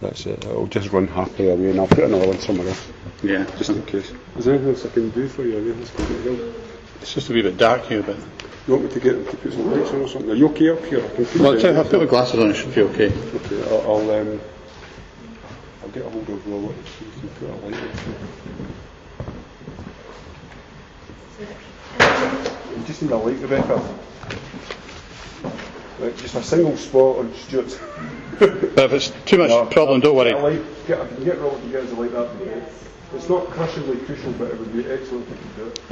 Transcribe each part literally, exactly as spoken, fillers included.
That's it. It'll just run happily away, and I'll put another one somewhere else. Yeah. Just in case. Is there anything else I can do for you? Anything else I can do? It's just a wee bit dark here, but... You want me to get to put some lights on or something? Are you okay up here? I can put Well, I'll put my glasses on, it should be okay. Okay, I'll, I'll, um, I'll get a hold of Robert so you can put a light on. You just need a light, Rebecca. Right, just a single spot on Stuart's. But if it's too much no, problem, don't worry. Get a light, get, I can get Robert to get us a light, that would be great. It's not crushingly crucial, but it would be excellent if you could do it.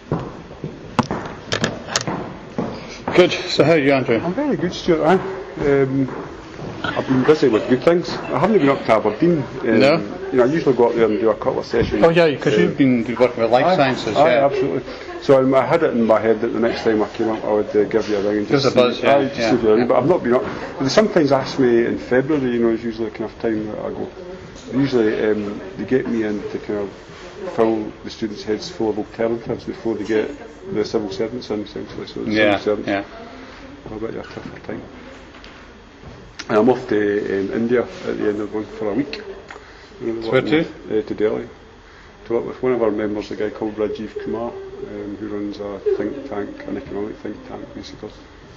Good. So how are you, Andrew? I'm very good, Stuart. I, um, I've been busy with good things. I haven't been up to Aberdeen. Um, no? You know, I usually go up there and do a couple of sessions. Oh yeah, because um, you've been working with life aye, sciences. Aye, yeah, absolutely. So um, I had it in my head that the next time I came up I would uh, give you a ring and just give us a buzz, see, yeah, aye, just yeah, see you yeah. But I've not been up. They sometimes ask me in February, you know, is usually the kind of time that I go. Usually um, they get me in to kind of fill the students' heads full of alternatives before they get the civil servants in, essentially. So the yeah, civil servants yeah. have a bit of a tougher time. And I'm off to um, India at the end of the month for a week. You know, Where to? Uh, to Delhi. To work with one of our members, a guy called Rajiv Kumar, um, who runs a think tank, an economic think tank, basically.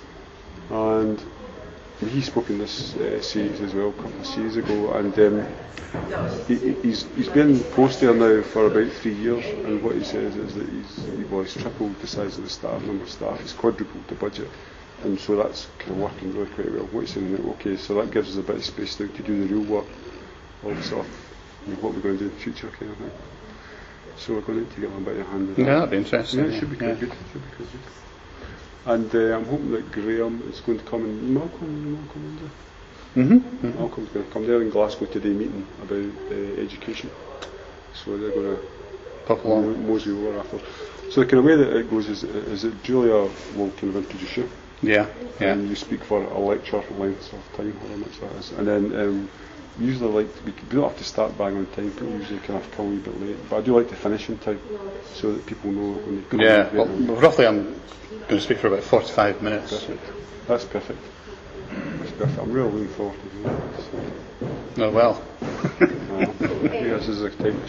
And he spoke in this uh, series as well, a couple of series ago, and um, he, he's he's been in post there now for about three years, and what he says is that he's he was tripled the size of the staff, number of staff, he's quadrupled the budget, and so that's kind of working really quite well. What he's saying, okay, so that gives us a bit of space now to do the real work, all the stuff, what we're going to do in the future, kind of thing. So we're going to get a bit of a hand with that. Yeah, that'd be interesting. Yeah, it should be quite yeah. good. Should be quite good. And uh, I'm hoping that Graham is going to come and Malcolm, Malcolm, mm-hmm. mm-hmm. Malcolm's going to come there in Glasgow today, meeting about uh, education. So they're going to pop along, mosey over after. So the kind of way that it goes is, is that Julia will kind of introduce you. Yeah, yeah. And you speak for a lecture length of time, however much that is, and then. Um, Usually like to be, we don't have to start bang on time, people usually kind of come a wee bit late, but I do like to finish in time so that people know when they come. Yeah, well, roughly I'm going to speak for about forty-five minutes. Perfect. That's perfect. That's perfect. I'm really looking forward to doing that. So. Oh well. uh, yeah, this is exciting.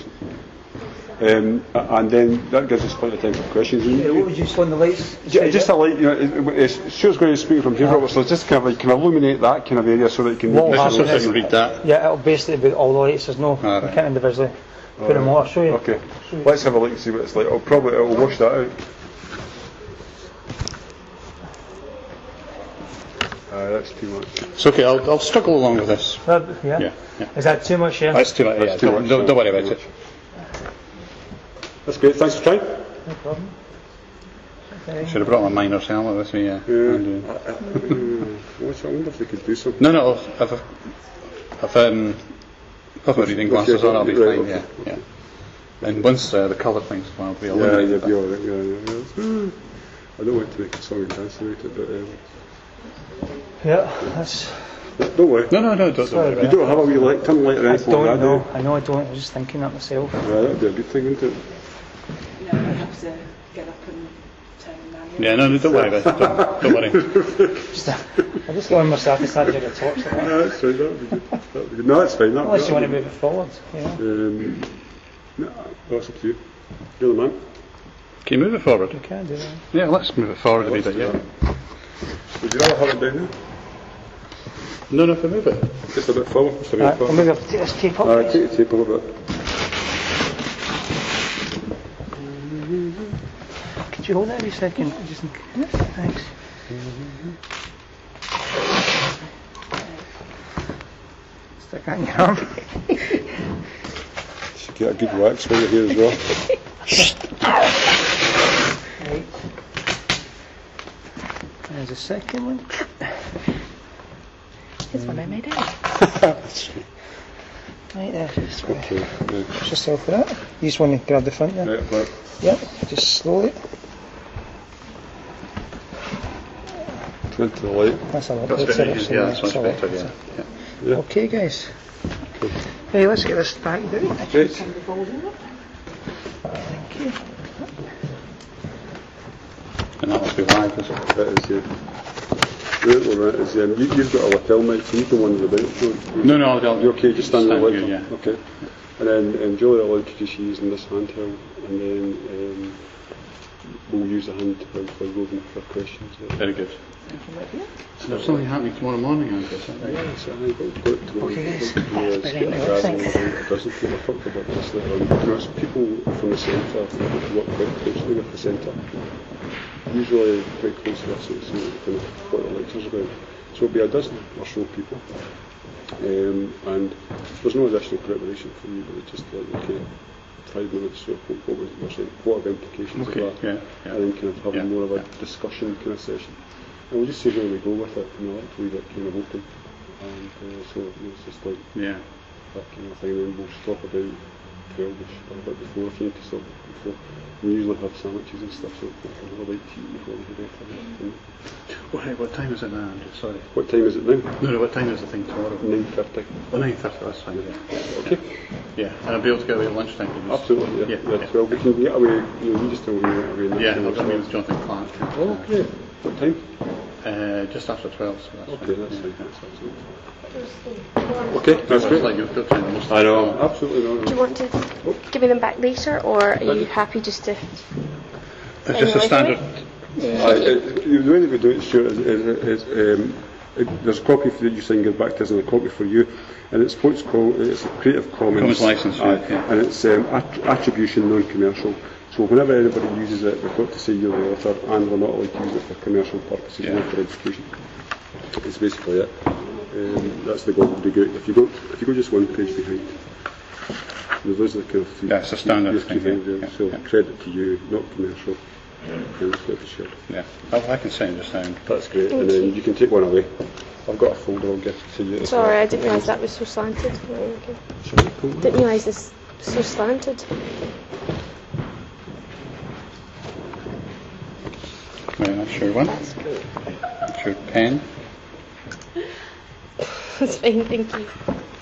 Um, and then that gives us plenty of time for questions. Yeah, what would you say on the lights? Just, just a light, you know, it, it's, Stuart's going to speak from here, Robert, so just kind of like, can illuminate that kind of area so that you can Well, read Just so I can read that. Yeah, it'll basically be all the lights, there's no, Ah, you right. can't individually put them on. I'll show you. Okay, let's have a look and see what it's like. I'll probably, it'll wash that out. Uh, that's too much. It's okay, I'll, I'll struggle along with this. That, yeah? Yeah, yeah. Is that too much, yeah? That's too much, That's yeah. too Don't, much, don't, yeah. don't worry about it. That's great, thanks for trying. No problem. Okay. Should have brought my miner's helmet with me, yeah. Yeah. And, uh, Uh, what's, I wonder if they could do something. no, no, if I've, if um, put my reading glasses on, I'll be Right, fine, okay. yeah, yeah. And once uh, the colour thing's come, I'll be Yeah, eliminated. you'll be alright, yeah, yeah, yeah. I don't want to make a song and dance about it, but um, Yeah, that's... don't worry. No, no, no, don't, don't Sorry worry You about it. don't have a wee light, turn light or I anything like don't that, know. do I know I don't. I was just thinking that myself. you? Yeah, that'd be a good thing, wouldn't it? No, I have to get up and turn manual. Yeah, no, no, don't worry about it. Don't, don't worry. Just, uh, I just got on myself to start doing a torch like that. No, that's fine, that'd be good. That'd be good. No, that's fine. That, Unless you want to that'd move it forward, you know. be- Um, no, that's up to you. You're the man. Can you move it forward? You can do that. Yeah, let's move it forward a wee Let's bit, do yeah. that. Would you rather have it down here? No, no, if I move it. Just a bit forward. Just a bit Right, I'll forward. move up, take this tape up. Alright, take the tape a little bit. Could you hold that a wee second? Just in case. Thanks. Stick that in your arm. Should get a good wax while you're here as well. Right. There's a second one. Here's one I made out. Right there. Just Okay, yeah. push yourself for that. You just want to grab the front there. Right, right. Yep. Just slowly. Turn to the light. That's a lot That's better. better, yeah, that's much a lot better, yeah. yeah. Yeah. Okay, guys. Hey, let's get this back down. Right. Thank you. And that must be live, is it? That is, yeah. Right, well, right, is, um, you, you've got a lapel mic, so you can wander about. Don't, No, no, I'll. you okay, just stand there. stand here, yeah. Okay. And then um, Julia will introduce you using this handheld, and then um, we'll use the handheld for roving for questions. Uh, Very good. So there's something happening tomorrow morning, I guess, isn't there? Yeah, so I think we've got to Okay, guys. yeah, But it's anyway, got a thanks. a dozen people talked about this later on. You know, it's people from the centre who work quite closely with the centre. Usually quite close to us, so it's kind of what the lecture's about. So it'll be a dozen or so people. Um, and there's no additional preparation for you, but it's just like, okay, five minutes, so what, what was you're saying, what are the implications Okay, of that? yeah, yeah. And then kind of having Yeah, more of a yeah. discussion kind of session. And we'll just see where we go with it, you know, like leave it kind of open. And uh, so you know, it's just like Yeah. that kind of thing, and we'll stop about twelve-ish, or a bit before if you need to stop before. We usually have sandwiches and stuff, so we'll have a bite to eat before we head off. Mm. What, what time is it now, Andrew? Sorry. What time is it now? No, no, what time is the thing tomorrow? nine thirty. Oh, nine thirty, that's fine, yeah. Okay? Yeah, and I'll be able to get away at lunchtime. can you? Absolutely, yeah. Yeah, yeah. Well, we can get away, you know, you just tell me you're away. and yeah, that's I'll fine. be with Jonathan Clark. Oh, great. What time? Uh, just after twelve, so that's Okay, fine. that's yeah. fine. That's absolutely Okay, that's It's great. like you're still trying to most I know, absolutely no. Do you want to give me them back later, or are you happy just to? It's just a standard. I, it, the way that we do it, Stuart, is, is, is um, it, there's a copy that you sign, give back to us, and a copy for you. And it's what's called, it's a Creative Commons. Commons license, aye, right, yeah. And it's um, att- attribution non-commercial. So whenever anybody uses it, we've got to say you're the author, and we're not allowed to use it for commercial purposes, Yeah. not for education. It's basically it. Um, that's the gobbledygook. If you go, if you go just one page behind, those are the kind of three. Yeah, it's a standard three thing, things yeah, there. yeah, So yeah. credit to you, not commercial. And it's got to share. Yeah. Oh, I can sign just now. That's great. Thank and then you. you can take one away. I've got a folder I'll give to you. as Sorry, well. I didn't realise that was so slanted. Right, okay. Sorry, cool. Didn't realise this was so slanted. Right, that's your one. That's great. That's your pen. That's fine, thank you.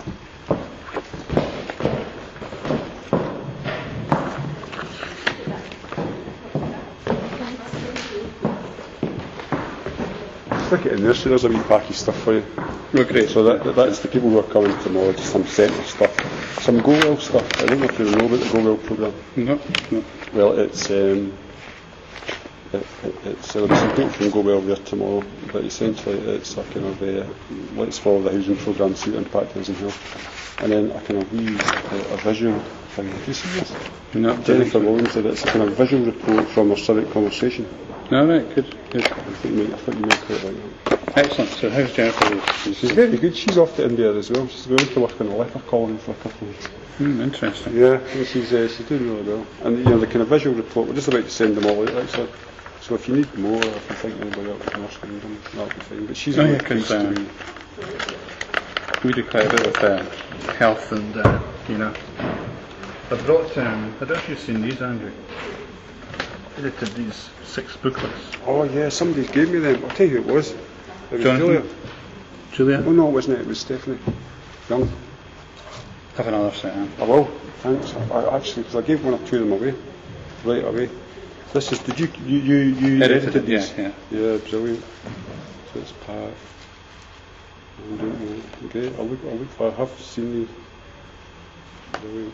Stick it in there, so there's a wee pack of stuff for you. Oh, great. So that, that that's the people who are coming tomorrow, just some centre stuff. Some GoWell stuff. I don't know if you know about the GoWell programme. No, no. Well, it's um, it, it, it's uh, there'll be some people from GoWell there tomorrow, but essentially it's a kind of uh, let's follow the housing programme, see what impact it has in health, and then a kind of wee uh, a visual thing. Have you seen this? No, Jennifer Williams said it's a kind of visual report from our civic conversation. No, right, good, good. I think you might, I think you might quite like that. Excellent. So how's Jennifer? She's very good. She's off to India as well. She's going to work on a leper colony for a couple of weeks. Hmm, interesting. Yeah, and she's uh, she's doing really well. And you know the kind of visual report. We're just about to send them all out actually. So if you need more, if you think anybody else can ask them, that'll be fine. But she's Oh, really yeah, 'cause, pleased to um, be- We do quite a bit with uh, health and, uh, you know. I brought, um, I don't know if you've seen these, Andrew. I edited these six booklets. Oh yeah, somebody gave me them. I'll tell you who it was. It was Jonathan? Julia. Julia? Oh no, it wasn't it? It was Stephanie Young. Have another set, huh? I will. Thanks. I, I actually, because I gave one or two of them away right away. This is. Did you you you, you Edited, edited yeah, these? yeah. Yeah, brilliant. So it's Pat. I don't know. Okay, I'll look. I'll look. I have seen these. Brilliant.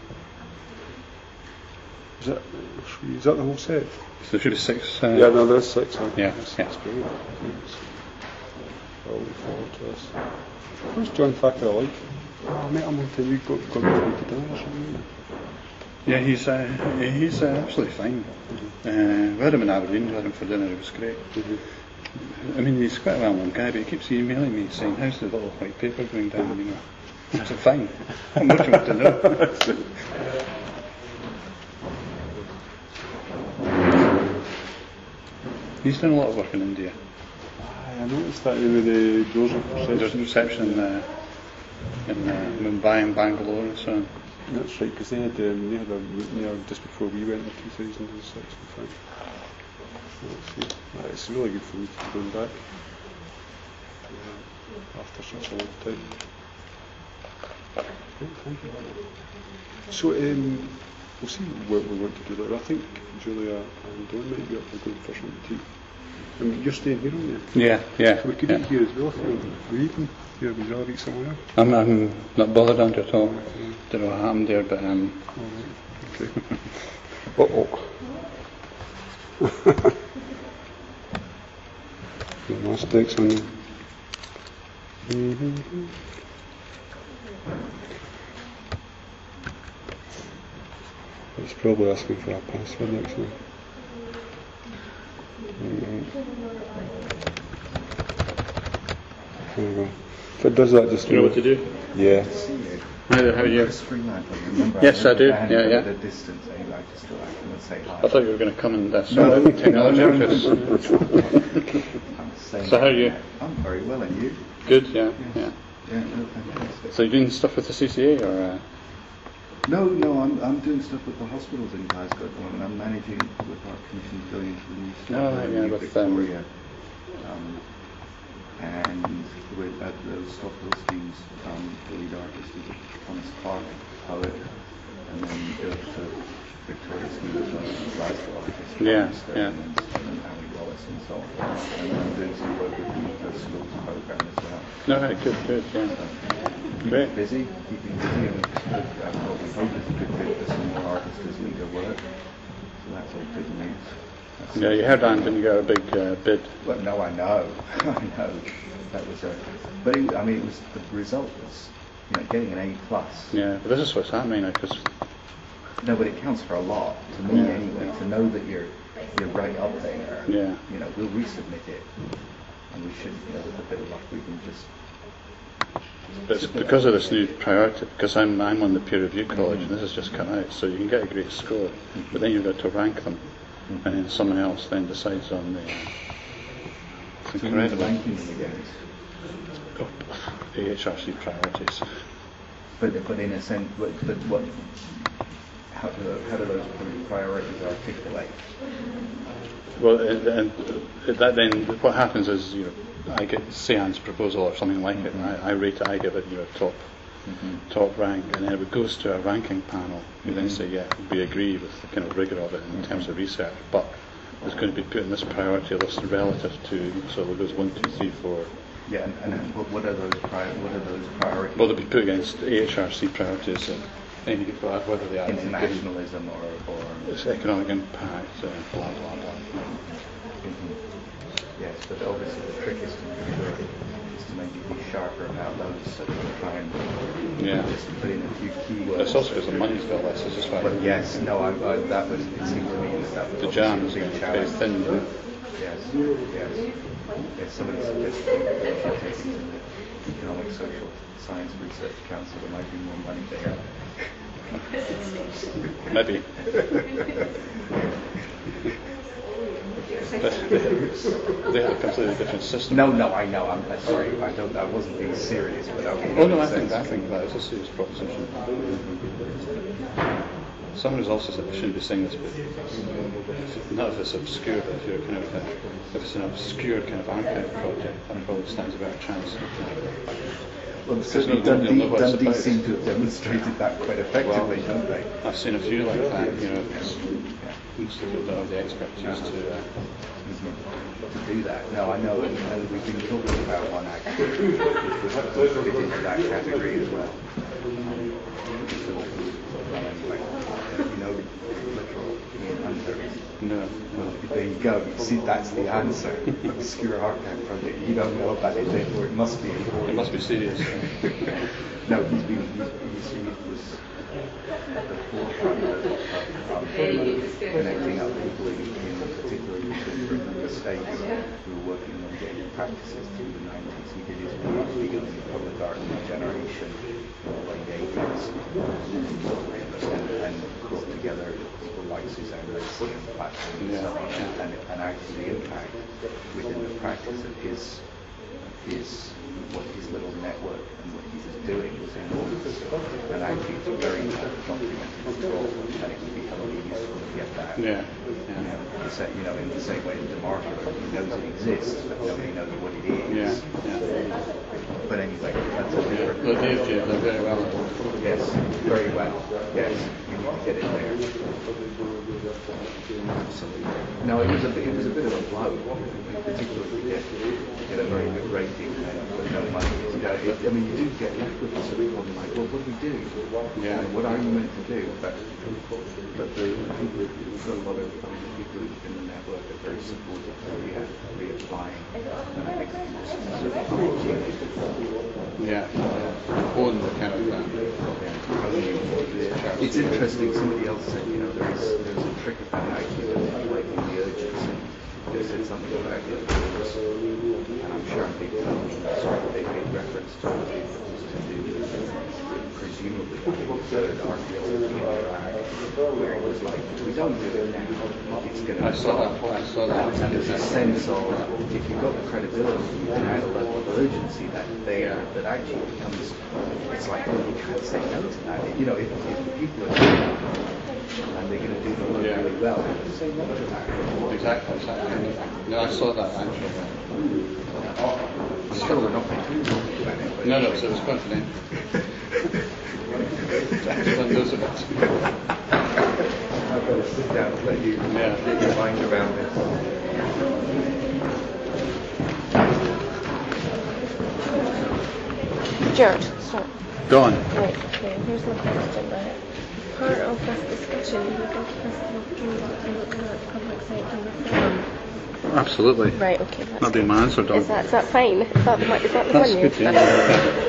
Is that? Is that the whole set? So there should be six. Uh, Yeah, no, there's six. Huh? Yeah, that's, yeah. that's brilliant. Thanks. I'll look forward to this. Who's John Thacker like? Oh, I met him one time. We got got going to dinner or something. Yeah, he's uh, he's uh, absolutely fine. Uh, we had him in Aberdeen, we had him for dinner, it was great. Mm-hmm. I mean, he's quite a well-known guy, but he keeps emailing me saying, how's the little white paper going down, you know? I said, fine. What more do you want to know? He's done a lot of work in India. Aye, I noticed that with the doors of There's perception. reception in, uh, in uh, Mumbai and Bangalore and so on. That's right, because they had um, they had a meeting there just before we went in two thousand six, in fact. Let's see. Right, it's really good for me to be going back uh, after such a long time. Great, thank you. So um, we'll see what we want to do later. I think Julia and Dawn might be up for going for some tea. I mean, you're staying here, aren't you? Yeah, yeah. So we could yeah. eat here as well if you want. We even here, would you rather eat somewhere else? I'm, I'm not bothered under at all. Don't know what happened there, but um. Okay. Uh oh. The mistakes on you. Mm-hmm. It's probably asking for our password next time. Mm-hmm. There we go. If it does that, just Do you know what to do? Yeah. Hi there, how are you? Remember, Yes, I do. and Yeah, yeah. At a distance, I like to still act and say hi. I thought you were going to come and uh, sort out technology no, with us. I'm saying So how are you? I'm very well, and you? Good, yeah, yeah. Yeah, no, fantastic. So you're doing stuff with the C C A, or? Uh, No, no, I'm I'm doing stuff with the hospitals in Glasgow, and I'm managing with our commission going into the new stuff Oh, in yeah, New with, um, Victoria, um, and with at those hospital schemes, um, the lead artist is Thomas Clark, poet, and then the, the Victoria scheme is a Glasgow artist, Yeah, Stone, yeah. and, and Harry Wallace and so on, and then I'm doing some work with the schools program as well. no, right, good, good, yeah. Keeping Great. busy, keeping busy, and uh, what we hope is a good fit for some more artists as we go work. So that's all good news. That's Yeah, you heard Anne didn't get a big uh, bid. Well, no, I know, I know. That was a, but it, I mean, it was the result was, you know, getting an A plus. Yeah, but this is what's happening now, because No, but it counts for a lot to me Yeah. anyway. To know that you're you're right up there. Yeah. You know, we'll resubmit it, and we should, you know, with a bit of luck, we can just. it's because of this new priority, because I'm I'm on the peer review college, and this has just come out, so you can get a great score, but then you've got to rank them, and then someone else then decides on the. It's So you need to incredible. ranking them against. Oh, the H R C priorities. But but in a sense, but, but what? How do how do those priorities articulate? Well, and, and that then what happens is, you know, I get Sean's proposal or something like it, and I, I rate it, I give it, you know, top Mm-hmm. top rank, and then it goes to a ranking panel who then say, yeah, we agree with the kind of rigour of it in terms of research, but it's going to be put in this priority list relative to, so it goes one, two, three, four. Yeah, and, and what, what are those pri- what are those priorities? Well, they'll be put against A H R C priorities, and then you could add whether they are Internationalism or, or it's economic impact, uh, blah blah blah. Mhm. Yes, but obviously the trick is to make sure is to make it be sharper about those, so that you try and Yeah. just put in a few keywords. It's also because the money's got less, it's just why. But yes, no, I, I, that was it seemed to me that that was The obviously jam is a big very challenge. thin. Yes, yes. Yes, somebody suggested that we should take it to the Economic Social Science Research Council. There might be more money there. Maybe. But they, they have a completely different system. No, no, I know. I'm uh, sorry. I don't. I wasn't being serious, but I mean, Oh no, I in a think I sense- think that is a serious proposition. Someone has also said we shouldn't be saying this, but not if it's obscure, but if you're kind of a, if it's an obscure kind of archive project, that probably stands a better chance. Well, Because certainly they'll- they'll know Dundee, what it's Dundee about. seem to have demonstrated that quite effectively, Well, don't they? I've seen a few like that, you know, it's Yeah. institute that have the expertise to. Uh, To do that. No, I know, and, and we've been talking about one actually, which would fit into that category as well. So, well, anyway, you know, literal Ian Hunter. no, Well, there you go. You see, that's the answer. Obscure archive project. You don't know about it, therefore it must be important. it must be serious. No, he's been, he's, he's, he was at the forefront of, of um, connecting up people in, in particularly in Britain and the States who were working on getting practices through the nineties. He did his PhD on public art and regeneration in the late eighties and, and brought together people like Suzanne Lacey and Platform and so on, and, and actually the impact within the practice of his his what his little network and what he was doing was enormous, and actually it's very documented at all, and it would be heavily useful to get that. Yeah, You know, yeah, the sa- you know, in the same way that DeMarco, he knows it exists, but nobody knows what it is. yeah, yeah. But anyway, that's a different. But they've done that very well. Yes, very well. Yes, you need to get it there. Absolutely. no, it was a bit, it was a bit of a blow, particularly to get, to get a very good rating with no money. You know, it, I mean, you do get left with this sort of problem, like, well, what do we do? Yeah. You know, what are you meant to do? But, but the, I think we've got a lot of, I mean, the people in the network are very supportive of re- reapplying, and I think it's sort of opportunity. Yeah. Own the kind of um, It's interesting, somebody else said, you know, there's, there's a trick about actually like the urgency. They said something about it, and I'm sure they, sorry, they made reference to it, to do, presumably, the articles in the drag, where it was like, we don't do it now, it's going to I saw that. I saw that. and there's a sense of, if you've got the credibility, you can add a level of urgency that there, that actually becomes, it's like, well, you can't say no to that. You know, if, if the people are doing it, and they're going to do the work Yeah. really well, you can say no to that. Exactly. exactly. No, I saw that actually. Still, we're not making too long about it. but- No, no, so it was confidential. Everyone knows about it. I've got to sit down and let you Yeah. get your mind around this. Jared, sorry. Dawn. Right, okay, here's my question, right? Part of this discussion, we go to festival and looking at public safety reform. Absolutely. Right, okay, that's Not doing my answer, Dawn. Is that, is that fine? Is that the, is that the That's one you? good, yeah.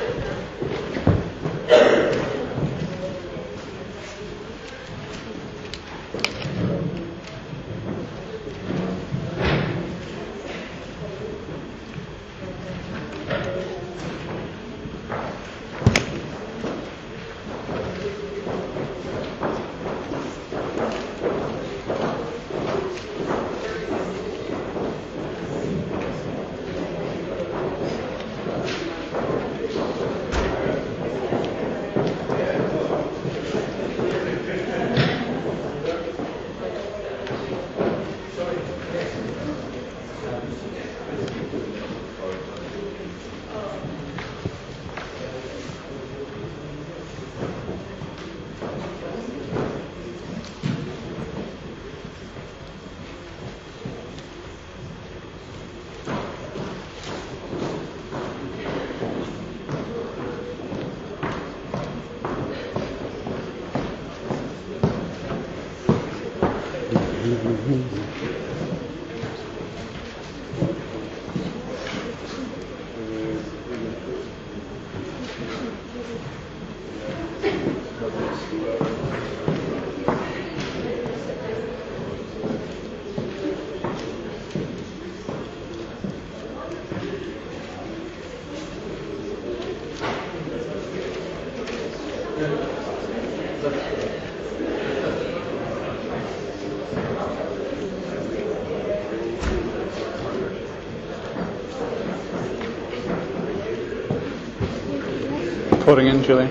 Pouring in, Julie.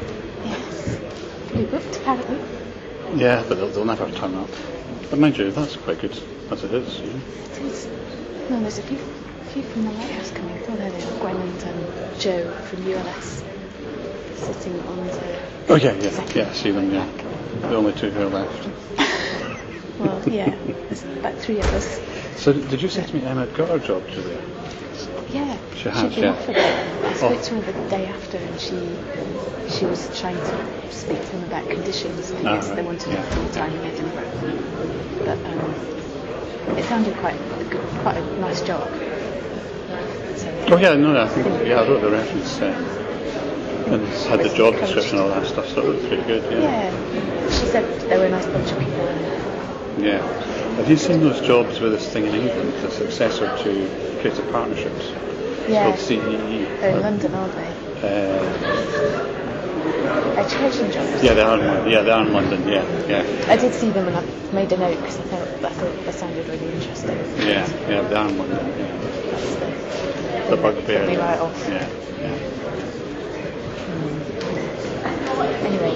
Yes. Fully booked, apparently. Yeah, but they'll, they'll never turn up. But mind you, that's quite good as it is. You know? It is. No, there's a few, few from the lighthouse coming. Oh, there they are. Gwen and um, Joe from U L S sitting on the. Oh yeah, yeah, second yeah. I see them. Yeah, back. the only two who are left. Well, yeah, there's about three of us. So did you say to me Emma got her job, Julia? Yeah, She has, she'd been yeah. offered it. I spoke Oh. to her the day after, and she she was trying to speak to them about conditions. I Ah, guess they right, wanted yeah. her full time in Edinburgh, but um, it sounded quite a good, quite a nice job. So, Oh yeah, no, I think yeah, I wrote the reference uh, and it's had the job description and all that stuff, so it looked pretty good. Yeah. yeah, she said they were a nice bunch of people. Yeah. Have you seen those jobs with this thing in England, the successor to Creative Partnerships? It's Yeah, called C E E. they're in London, aren't they? Uh, Education jobs. yeah, they are in London. Yeah, they are in London. Yeah, yeah, I did see them and I made a note because I thought I thought that sounded really interesting. yeah, yeah. They are in London. Yeah. That's the, The the bugbear. Put me right off. Yeah, yeah. Anyway,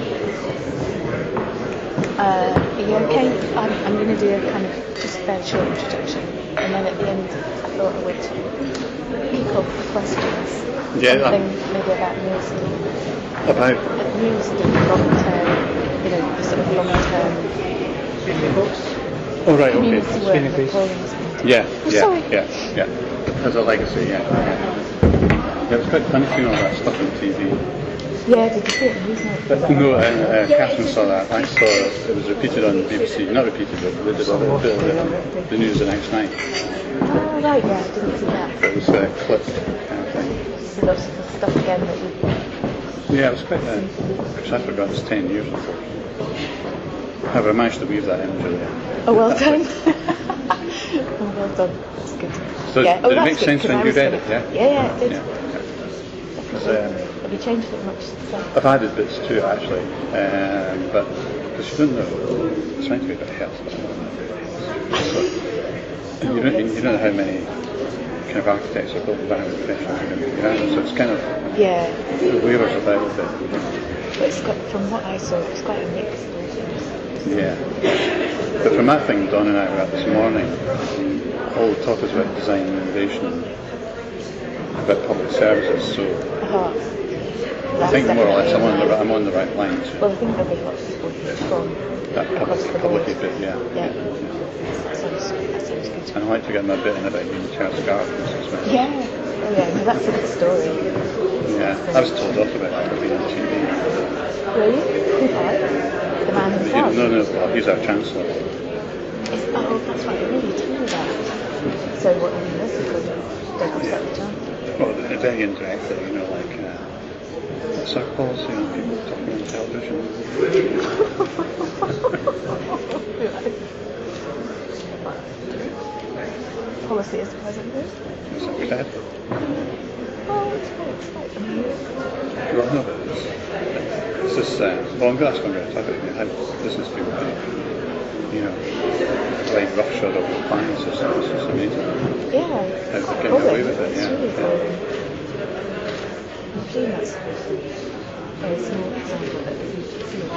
uh, are you okay? I'm, I'm going to do a kind of just very short introduction, and then at the end, I thought I would pick up the questions. Yeah, Something um, maybe about Neilston. About Neilston long term, you know, the sort of long term Oh right, okay. community work Spinning that piece. Pauline was doing. Yeah, Oh, yeah, sorry. yeah, yeah. As a legacy, yeah. Yeah, it was quite funny seeing all that stuff on T V. Yeah, did you see it? Who's not? But no, uh, uh, Catherine saw that. I saw it was repeated on the B B C. Not repeated, but they did a bit of the, the news the next night. Oh, right, yeah, I didn't see that. It was uh, clipped kind of thing. So lots of the stuff again that you... Yeah, it was quite. Because uh, I forgot it's ten years ago. However, I managed to weave that in through there. Oh, well done. Oh, well done. That's good. So yeah. did oh, it that's make good, sense 'cause when I you was read gonna- it? Yeah. Yeah, yeah, it did. Yeah. Definitely. Have you changed it much since then? I've added bits to it actually, um, but because you don't know, it's meant to be about health, but I'm not about health. So, you, don't, you don't know how many kind of architects are built by professionals are going to be around, so it's kind of Yeah. the waivers about it. But it's got, from what I saw, it's quite a mix of all things. Yeah. But from that thing Don and I were at this morning, all the talk is about design and innovation and about public services, so Uh-huh. I think more or less I'm on the, right- I'm on the right lines. Well, I think there'll be lots of people from That across public, the board. public bit, yeah. Yeah. That sounds, that sounds good. And I like to get my bit in about Green Terrace Gardens as well. Yeah. Oh, yeah. No, that's a good story. Yeah, I was told off about that for being on T V. Really? Who died? The man He- himself? No, no, well, he's our Chancellor. Is, oh, that's right. I really told me that. So what do you listen to? Don't upset the Chancellor. Well, they're very indirectly, you know, like, uh, what's our policy on people talking on television? Policy is the present day. Is that cred? Oh, it's quite exciting. Well, no, but it's, it's just, uh, well, I'm going to ask, I'm going to talk about how business people do, you know, like roughshod of appliances, it's just amazing. Yeah. How Quite they get cool. away with it, It's yeah. really yeah. cool. I'm sure that's a very small example that you can see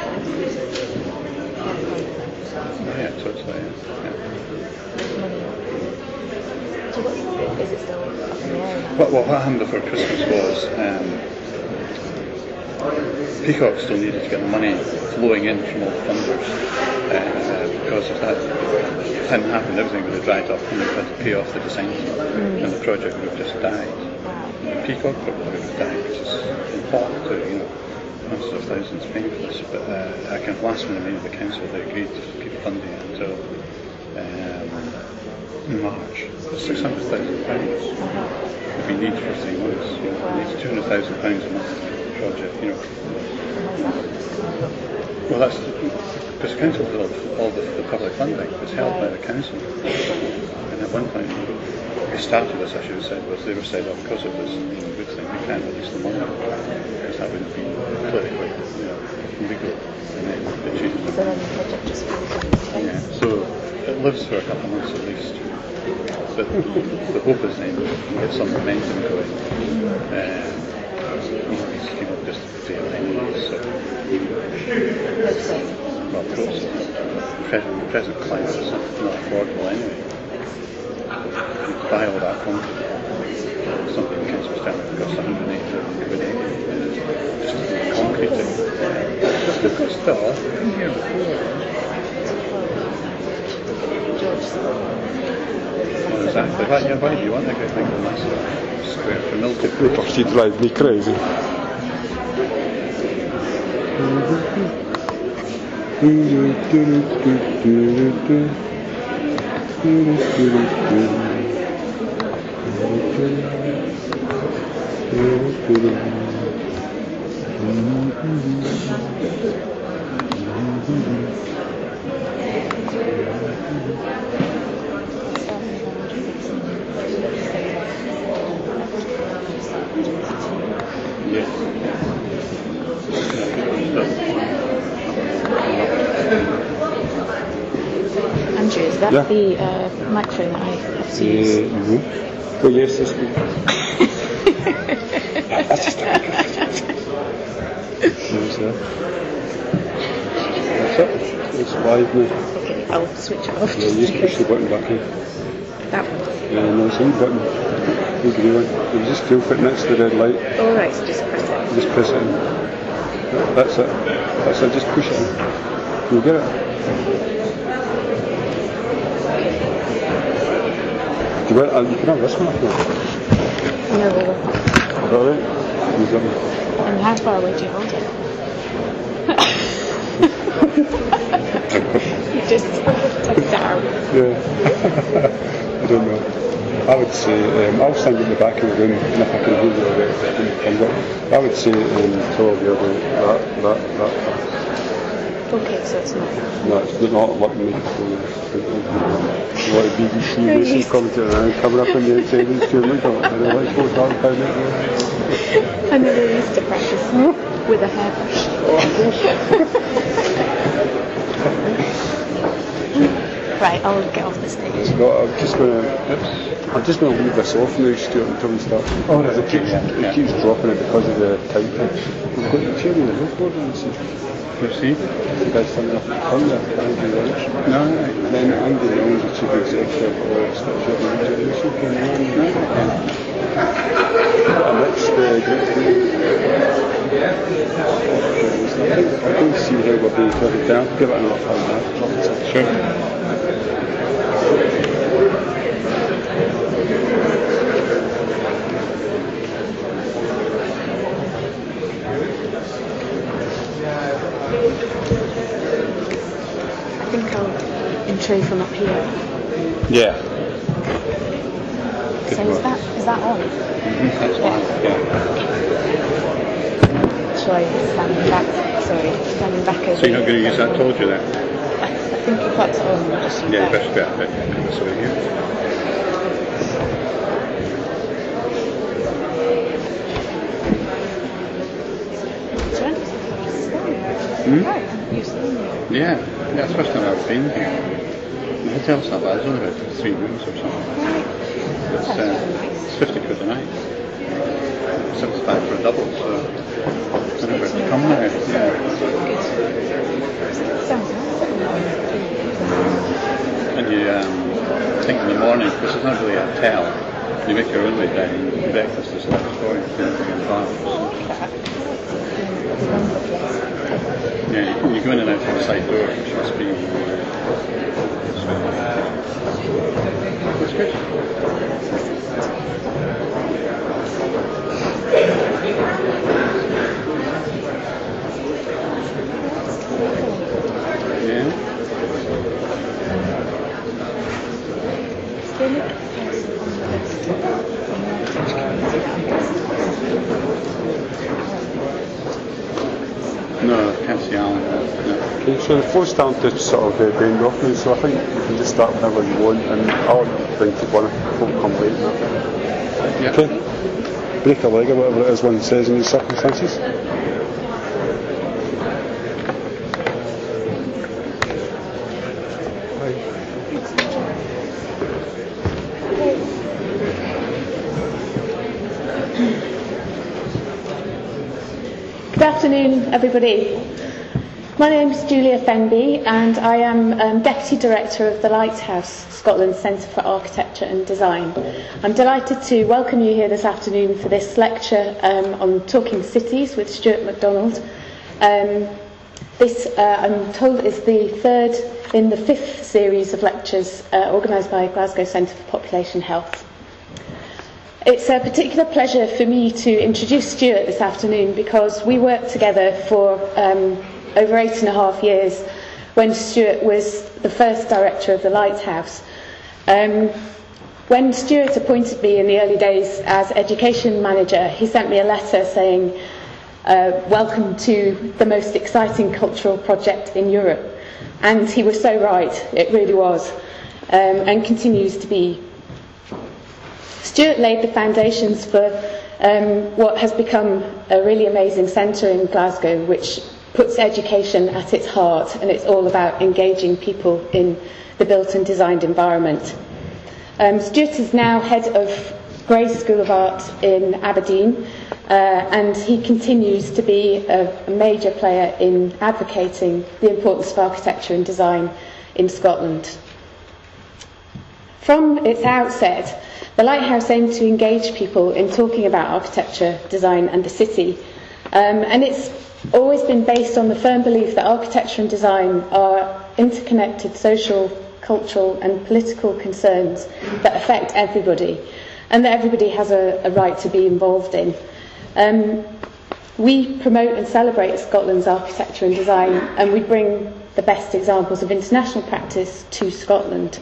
Yeah, totally, yeah. yeah. money. So what's the, is it still up in the air now? What, what happened before Christmas was um, Peacock still needed to get the money flowing in from all the funders uh, because if that hadn't happened, everything would have dried up and we had to pay off the design team Mm. and the project would have just died. Wow. Peacock probably would have died, which is important to, you know, hundreds of thousands paying for this, but uh, I kind of last minute meeting of the council, they agreed to keep funding it until um, March. six hundred thousand pounds would be needed for three months. You know, it needs two hundred thousand pounds a month for the project, you know. Well, that's because the council did all, all the, the public funding. It's held by the council. And at one point, we started this, I should have said, was they were said, oh, because of this you know, good thing, we can't release the money because that would have been politically, you know, illegal. And then they changed So it. then the project just falls on its face. Yeah, so it lives for a couple of months at least. But the hope is then we can get some momentum going. Um, you know, these people just fail anyways. So, Hope so. well, of course, the present, present climate is not affordable anyway. To buy all that concrete, something the council was telling me costs one hundred eighty quid just to do concreting. But still, you know, George said. well, exactly. Why, yeah, why do you want a great big massive square for military? Rupert, you drive me crazy. Andrew, is that Yeah. the uh, microphone that I have to use? Mm-hmm. Oh yes, yes. That's just There's that. That's it. It's live now. Okay, I'll switch it off Yeah, just you just in push case. the button back in. That one. Yeah, no, it's in the button. The green one. You just feel fit next to the red light. Alright, so just press it. Just press it in. That's it. That's it. Just push it in. You'll get it. Do you, want, uh, you can have this one if you want. No. Really? Use that one. And how far away do you hold it? You just took it down. Yeah. I don't know. I would say, um, I'll stand at the back of the room, and if I can hold it a bit, I would say um, probably about that, that, that, that. Okay, so it's not. No, it's not like the microphone. A lot of B B C racing commentary around coming up on the outside of the studio. Look at it, and they're like, four thousand pounds out there. I never used to practice with a hairbrush. Right, I'll get off the stage. No, I'm just going to. I'm just going to leave this off now, Stuart, until we start. Oh, right, it okay, keeps, yeah, it yeah. keeps dropping it because of the time thing. We've got the chair in the billboard on the seat. You see? The guy's standing up in front there, Andy Welch. No, right. And then Andy Welch, the chief executive of Stitcher Generation, came on. And that's the great thing. I don't see how we're being covered down. Give it another five minutes. Sure. I think I'll intro from up here. Yeah. So is that is that on? Mm-hmm. That's fine. Yeah. Shall I stand back? Sorry, standing back over So you're not going to use that? I told you that. I, I think if that's on, we'll just use Yeah, you that. best get it. Come this way here. Hmm? Right, you've seen me. Yeah, yeah, it's the first time I've been here. The hotel's not bad, it's only about three rooms or something. Right. It's, uh, it's fifty quid a night. seventy-five for a double, so I don't know where to come now. Yeah. Sounds nice. And you, um, I think in the morning, because it's not really a hotel, you make your own way down. Breakfast is like a story, anything in bar. Yeah, you, you go in and out from the side door, which must be. That's good. Yeah. No, I can't see Alan. No. Okay, so the flow's starting to sort of uh, bend off now, so I think you can just start whenever you want, and I'll bring to one if folk come late. Yeah. Okay? Break a leg or whatever it is one says in these circumstances. Good afternoon, everybody. My name is Julia Fenby, and I am um, Deputy Director of the Lighthouse Scotland Centre for Architecture and Design. I'm delighted to welcome you here this afternoon for this lecture um, on Talking Cities with Stuart MacDonald. Um, this, uh, I'm told, is the third in the fifth series of lectures uh, organised by Glasgow Centre for Population Health. It's a particular pleasure for me to introduce Stuart this afternoon because we worked together for um, over eight and a half years when Stuart was the first director of the Lighthouse. Um, when Stuart appointed me in the early days as education manager, he sent me a letter saying, uh, welcome to the most exciting cultural project in Europe. And he was so right, it really was, um, and continues to be. Stuart laid the foundations for um, what has become a really amazing centre in Glasgow, which puts education at its heart, and it's all about engaging people in the built and designed environment. Um, Stuart is now head of Gray School of Art in Aberdeen, uh, and he continues to be a, a major player in advocating the importance of architecture and design in Scotland. From its outset, the Lighthouse aimed to engage people in talking about architecture, design and the city, um, and it's always been based on the firm belief that architecture and design are interconnected social cultural and political concerns that affect everybody, and that everybody has a, a right to be involved in. Um, we promote and celebrate Scotland's architecture and design, and we bring the best examples of international practice to Scotland.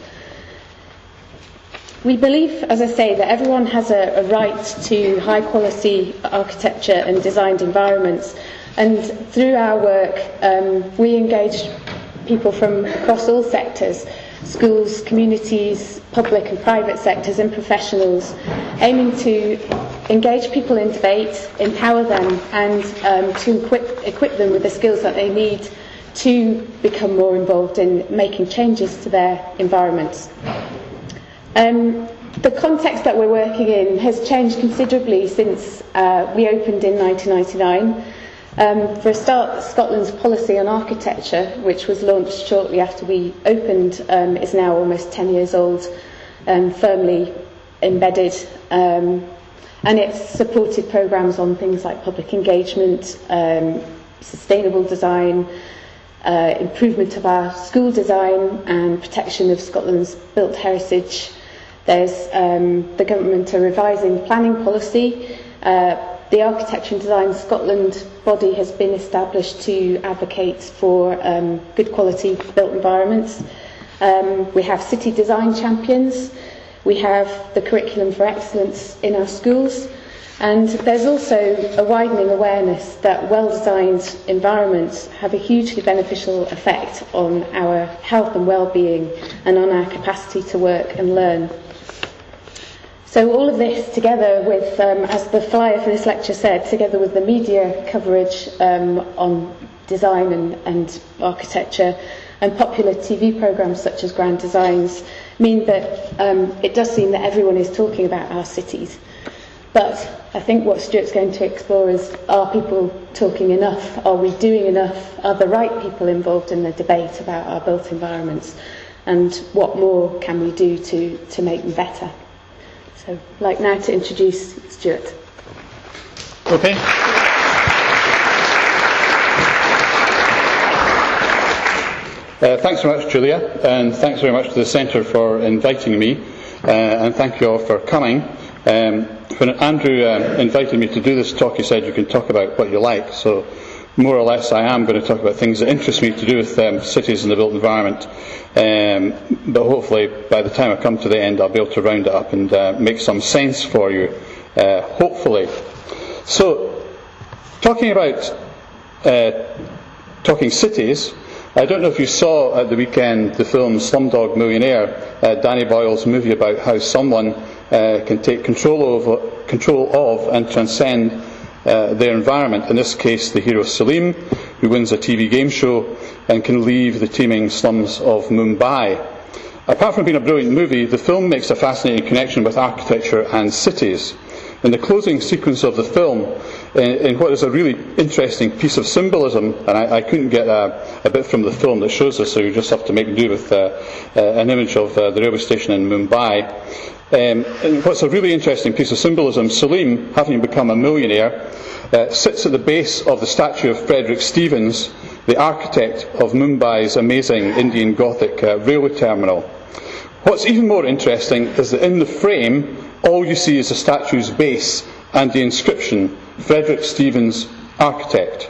We believe, as I say, that everyone has a, a right to high quality architecture and designed environments, and through our work um, we engage people from across all sectors, schools, communities, public and private sectors and professionals, aiming to engage people in debate, empower them and um, to equip, equip them with the skills that they need to become more involved in making changes to their environments. Um, the context that we're working in has changed considerably since uh, we opened in nineteen ninety-nine. Um, for a start, Scotland's policy on architecture, which was launched shortly after we opened, um, is now almost ten years old and firmly embedded. Um, and it's supported programmes on things like public engagement, um, sustainable design, uh, improvement of our school design and protection of Scotland's built heritage. There's um, the government are revising planning policy. Uh, the Architecture and Design Scotland body has been established to advocate for um, good quality built environments. Um, we have city design champions. We have the curriculum for excellence in our schools. And there's also a widening awareness that well-designed environments have a hugely beneficial effect on our health and well-being and on our capacity to work and learn. So all of this together with, um, as the flyer for this lecture said, together with the media coverage um, on design and, and architecture and popular T V programmes such as Grand Designs mean that um, it does seem that everyone is talking about our cities. But I think what Stuart's going to explore is, are people talking enough? Are we doing enough? Are the right people involved in the debate about our built environments? And what more can we do to, to make them better? So I'd like now to introduce Stuart. Okay. Uh, thanks very much, Julia, and thanks very much to the Centre for inviting me, uh, and thank you all for coming. Um, when Andrew uh, invited me to do this talk, he said you can talk about what you like, so more or less I am going to talk about things that interest me to do with um, cities and the built environment, um, but hopefully by the time I come to the end I'll be able to round it up and uh, make some sense for you, uh, hopefully. So, talking about uh, talking cities, I don't know if you saw at the weekend the film Slumdog Millionaire, uh, Danny Boyle's movie about how someone uh, can take control of, control of and transcend uh, their environment. In this case, the hero Salim, who wins a T V game show and can leave the teeming slums of Mumbai. Apart from being a brilliant movie, the film makes a fascinating connection with architecture and cities. In the closing sequence of the film, in, in what is a really interesting piece of symbolism, and I, I couldn't get a, a bit from the film that shows this, so you just have to make do with uh, uh, an image of uh, the railway station in Mumbai. Um, and what's a really interesting piece of symbolism, Salim, having become a millionaire, uh, sits at the base of the statue of Frederick Stevens, the architect of Mumbai's amazing Indian Gothic uh, railway terminal. What's even more interesting is that in the frame, all you see is the statue's base and the inscription, Frederick Stevens, Architect.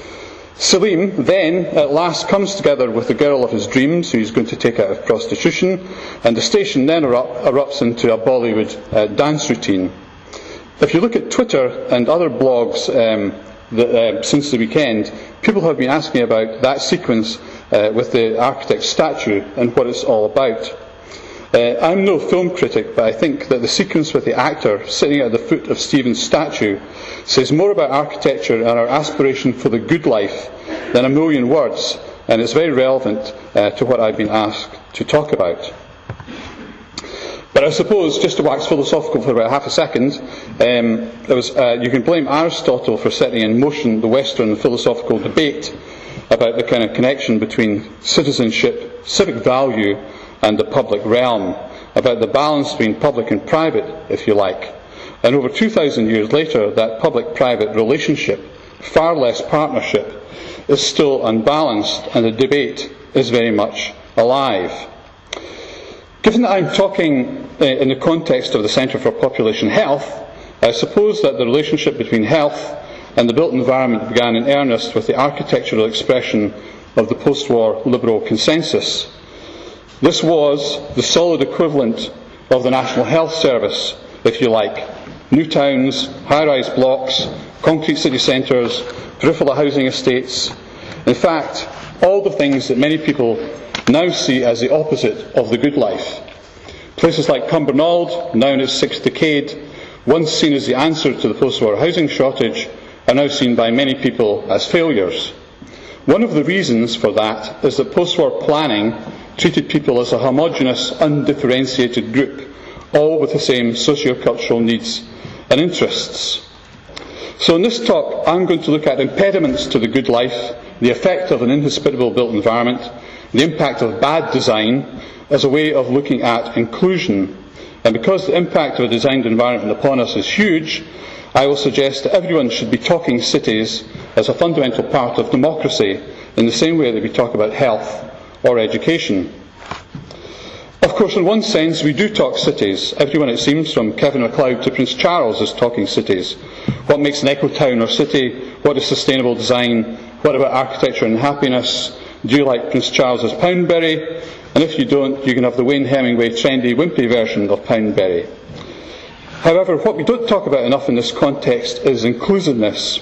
Salim then at last comes together with the girl of his dreams, who he's going to take out of prostitution, and the station then erupt, erupts into a Bollywood uh, dance routine. If you look at Twitter and other blogs um, that, uh, since the weekend, people have been asking about that sequence uh, with the architect's statue and what it's all about. Uh, I'm no film critic, but I think that the sequence with the actor sitting at the foot of Stephen's statue says more about architecture and our aspiration for the good life than a million words, and it's very relevant uh, to what I've been asked to talk about. But I suppose, just to wax philosophical for about half a second, um, there was, uh, you can blame Aristotle for setting in motion the Western philosophical debate about the kind of connection between citizenship, civic value, and the public realm, about the balance between public and private, if you like. And over two thousand years later, that public-private relationship, far less partnership, is still unbalanced, and the debate is very much alive. Given that I'm talking uh, in the context of the Centre for Population Health, I suppose that the relationship between health and the built environment began in earnest with the architectural expression of the post-war liberal consensus. This was the solid equivalent of the National Health Service, if you like. New towns, high-rise blocks, concrete city centres, peripheral housing estates. In fact, all the things that many people now see as the opposite of the good life. Places like Cumbernauld, now in its sixth decade, once seen as the answer to the post-war housing shortage, are now seen by many people as failures. One of the reasons for that is that post-war planning treated people as a homogeneous, undifferentiated group, all with the same socio-cultural needs and interests. So in this talk, I'm going to look at impediments to the good life, the effect of an inhospitable built environment, the impact of bad design as a way of looking at inclusion. And because the impact of a designed environment upon us is huge, I will suggest that everyone should be talking cities as a fundamental part of democracy in the same way that we talk about health or education. Of course, in one sense, we do talk cities. Everyone, it seems, from Kevin MacLeod to Prince Charles is talking cities. What makes an eco-town or city? What is sustainable design? What about architecture and happiness? Do you like Prince Charles's Poundbury? And if you don't, you can have the Wayne Hemingway trendy, wimpy version of Poundbury. However, what we don't talk about enough in this context is inclusiveness,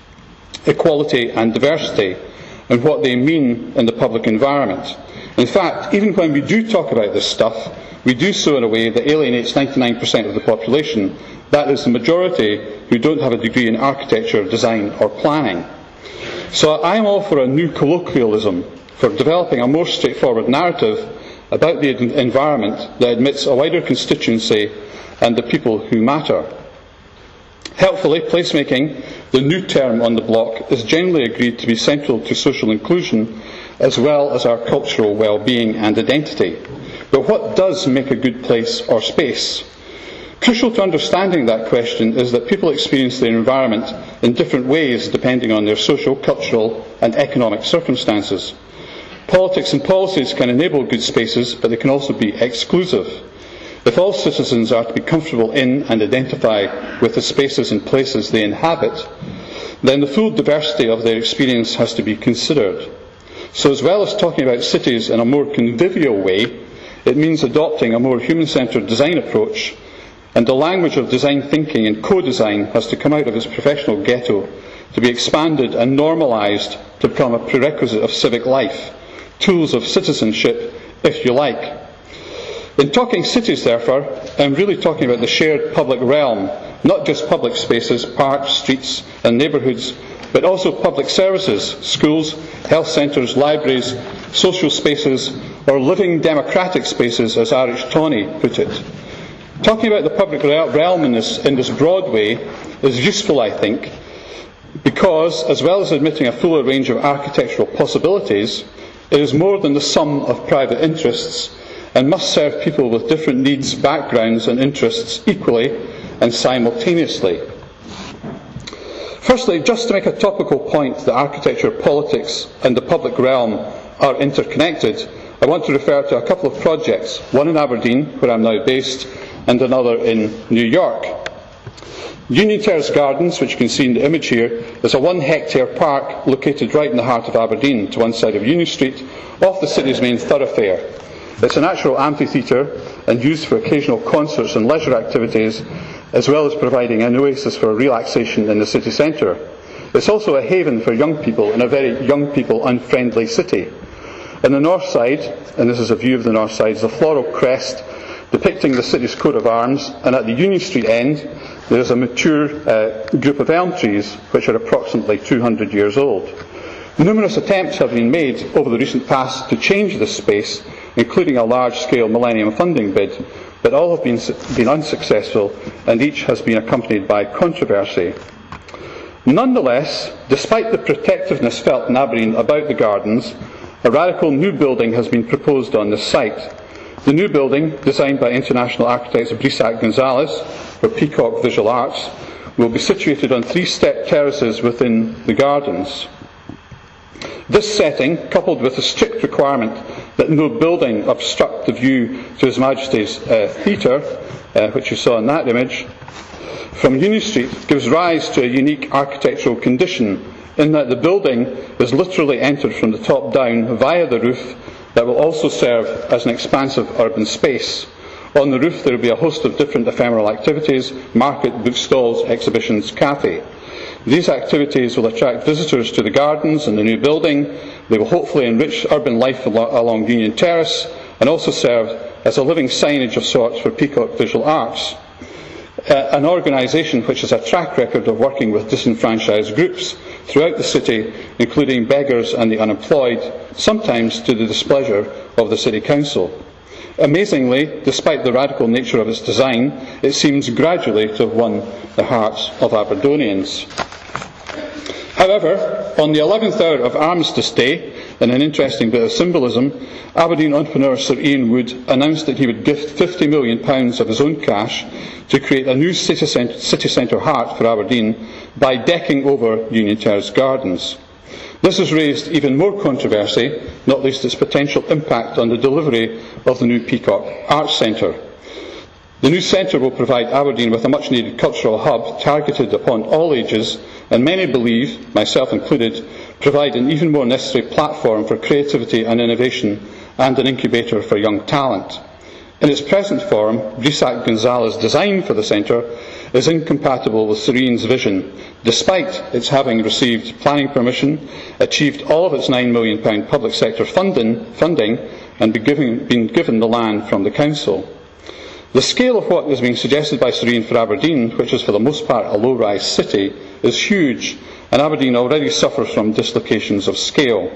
equality and diversity, and what they mean in the public environment. In fact, even when we do talk about this stuff, we do so in a way that alienates ninety-nine percent of the population. That is the majority who don't have a degree in architecture, design or planning. So I am all for a new colloquialism, for developing a more straightforward narrative about the environment that admits a wider constituency and the people who matter. Helpfully, placemaking, the new term on the block, is generally agreed to be central to social inclusion as well as our cultural well-being and identity. But what does make a good place or space? Crucial to understanding that question is that people experience their environment in different ways depending on their social, cultural and economic circumstances. Politics and policies can enable good spaces, but they can also be exclusive. If all citizens are to be comfortable in and identify with the spaces and places they inhabit, then the full diversity of their experience has to be considered. So as well as talking about cities in a more convivial way, it means adopting a more human-centred design approach, and the language of design thinking and co-design has to come out of its professional ghetto to be expanded and normalised to become a prerequisite of civic life, tools of citizenship, if you like. In talking cities, therefore, I'm really talking about the shared public realm, not just public spaces, parks, streets and neighbourhoods, but also public services, schools, health centres, libraries, social spaces, or living democratic spaces, as Irish Tawny put it. Talking about the public realm in this, in this broad way is useful, I think, because, as well as admitting a fuller range of architectural possibilities, it is more than the sum of private interests and must serve people with different needs, backgrounds and interests equally and simultaneously. Firstly, just to make a topical point that architecture, politics and the public realm are interconnected, I want to refer to a couple of projects, one in Aberdeen, where I'm now based, and another in New York. Union Terrace Gardens, which you can see in the image here, is a one hectare park located right in the heart of Aberdeen, to one side of Union Street, off the city's main thoroughfare. It's a natural amphitheatre and used for occasional concerts and leisure activities, as well as providing an oasis for relaxation in the city centre. It's also a haven for young people in a very young people unfriendly city. On the north side, and this is a view of the north side, is a floral crest depicting the city's coat of arms, and at the Union Street end there is a mature uh, group of elm trees which are approximately two hundred years old. Numerous attempts have been made over the recent past to change this space, including a large-scale Millennium funding bid, but all have been, been unsuccessful, and each has been accompanied by controversy. Nonetheless, despite the protectiveness felt in Aberdeen about the gardens, a radical new building has been proposed on this site. The new building, designed by international architects Brissac Gonzalez for Peacock Visual Arts, will be situated on three step terraces within the gardens. This setting, coupled with the strict requirement that no building obstruct the view to His Majesty's uh, Theatre, uh, which you saw in that image, from Union Street gives rise to a unique architectural condition in that the building is literally entered from the top down via the roof that will also serve as an expansive urban space. On the roof there will be a host of different ephemeral activities: market, bookstalls, exhibitions, cafe. These activities will attract visitors to the gardens and the new building. They will hopefully enrich urban life along Union Terrace and also serve as a living signage of sorts for Peacock Visual Arts, uh, an organisation which has a track record of working with disenfranchised groups throughout the city, including beggars and the unemployed, sometimes to the displeasure of the City Council. Amazingly, despite the radical nature of its design, it seems gradually to have won the hearts of Aberdonians. However, on the eleventh hour of Armistice Day, in an interesting bit of symbolism, Aberdeen entrepreneur Sir Ian Wood announced that he would gift fifty million pounds of his own cash to create a new city centre, city centre heart for Aberdeen by decking over Union Terrace Gardens. This has raised even more controversy, not least its potential impact on the delivery of the new Peacock Arts Centre. The new centre will provide Aberdeen with a much-needed cultural hub targeted upon all ages, and many believe, myself included, provide an even more necessary platform for creativity and innovation and an incubator for young talent. In its present form, Brisac Gonzalez's design for the centre is incompatible with Sir Ian's vision, despite its having received planning permission, achieved all of its nine million pounds public sector funding, funding and been given, been given the land from the council. The scale of what is being suggested by Sir Ian for Aberdeen, which is for the most part a low-rise city, is huge, and Aberdeen already suffers from dislocations of scale.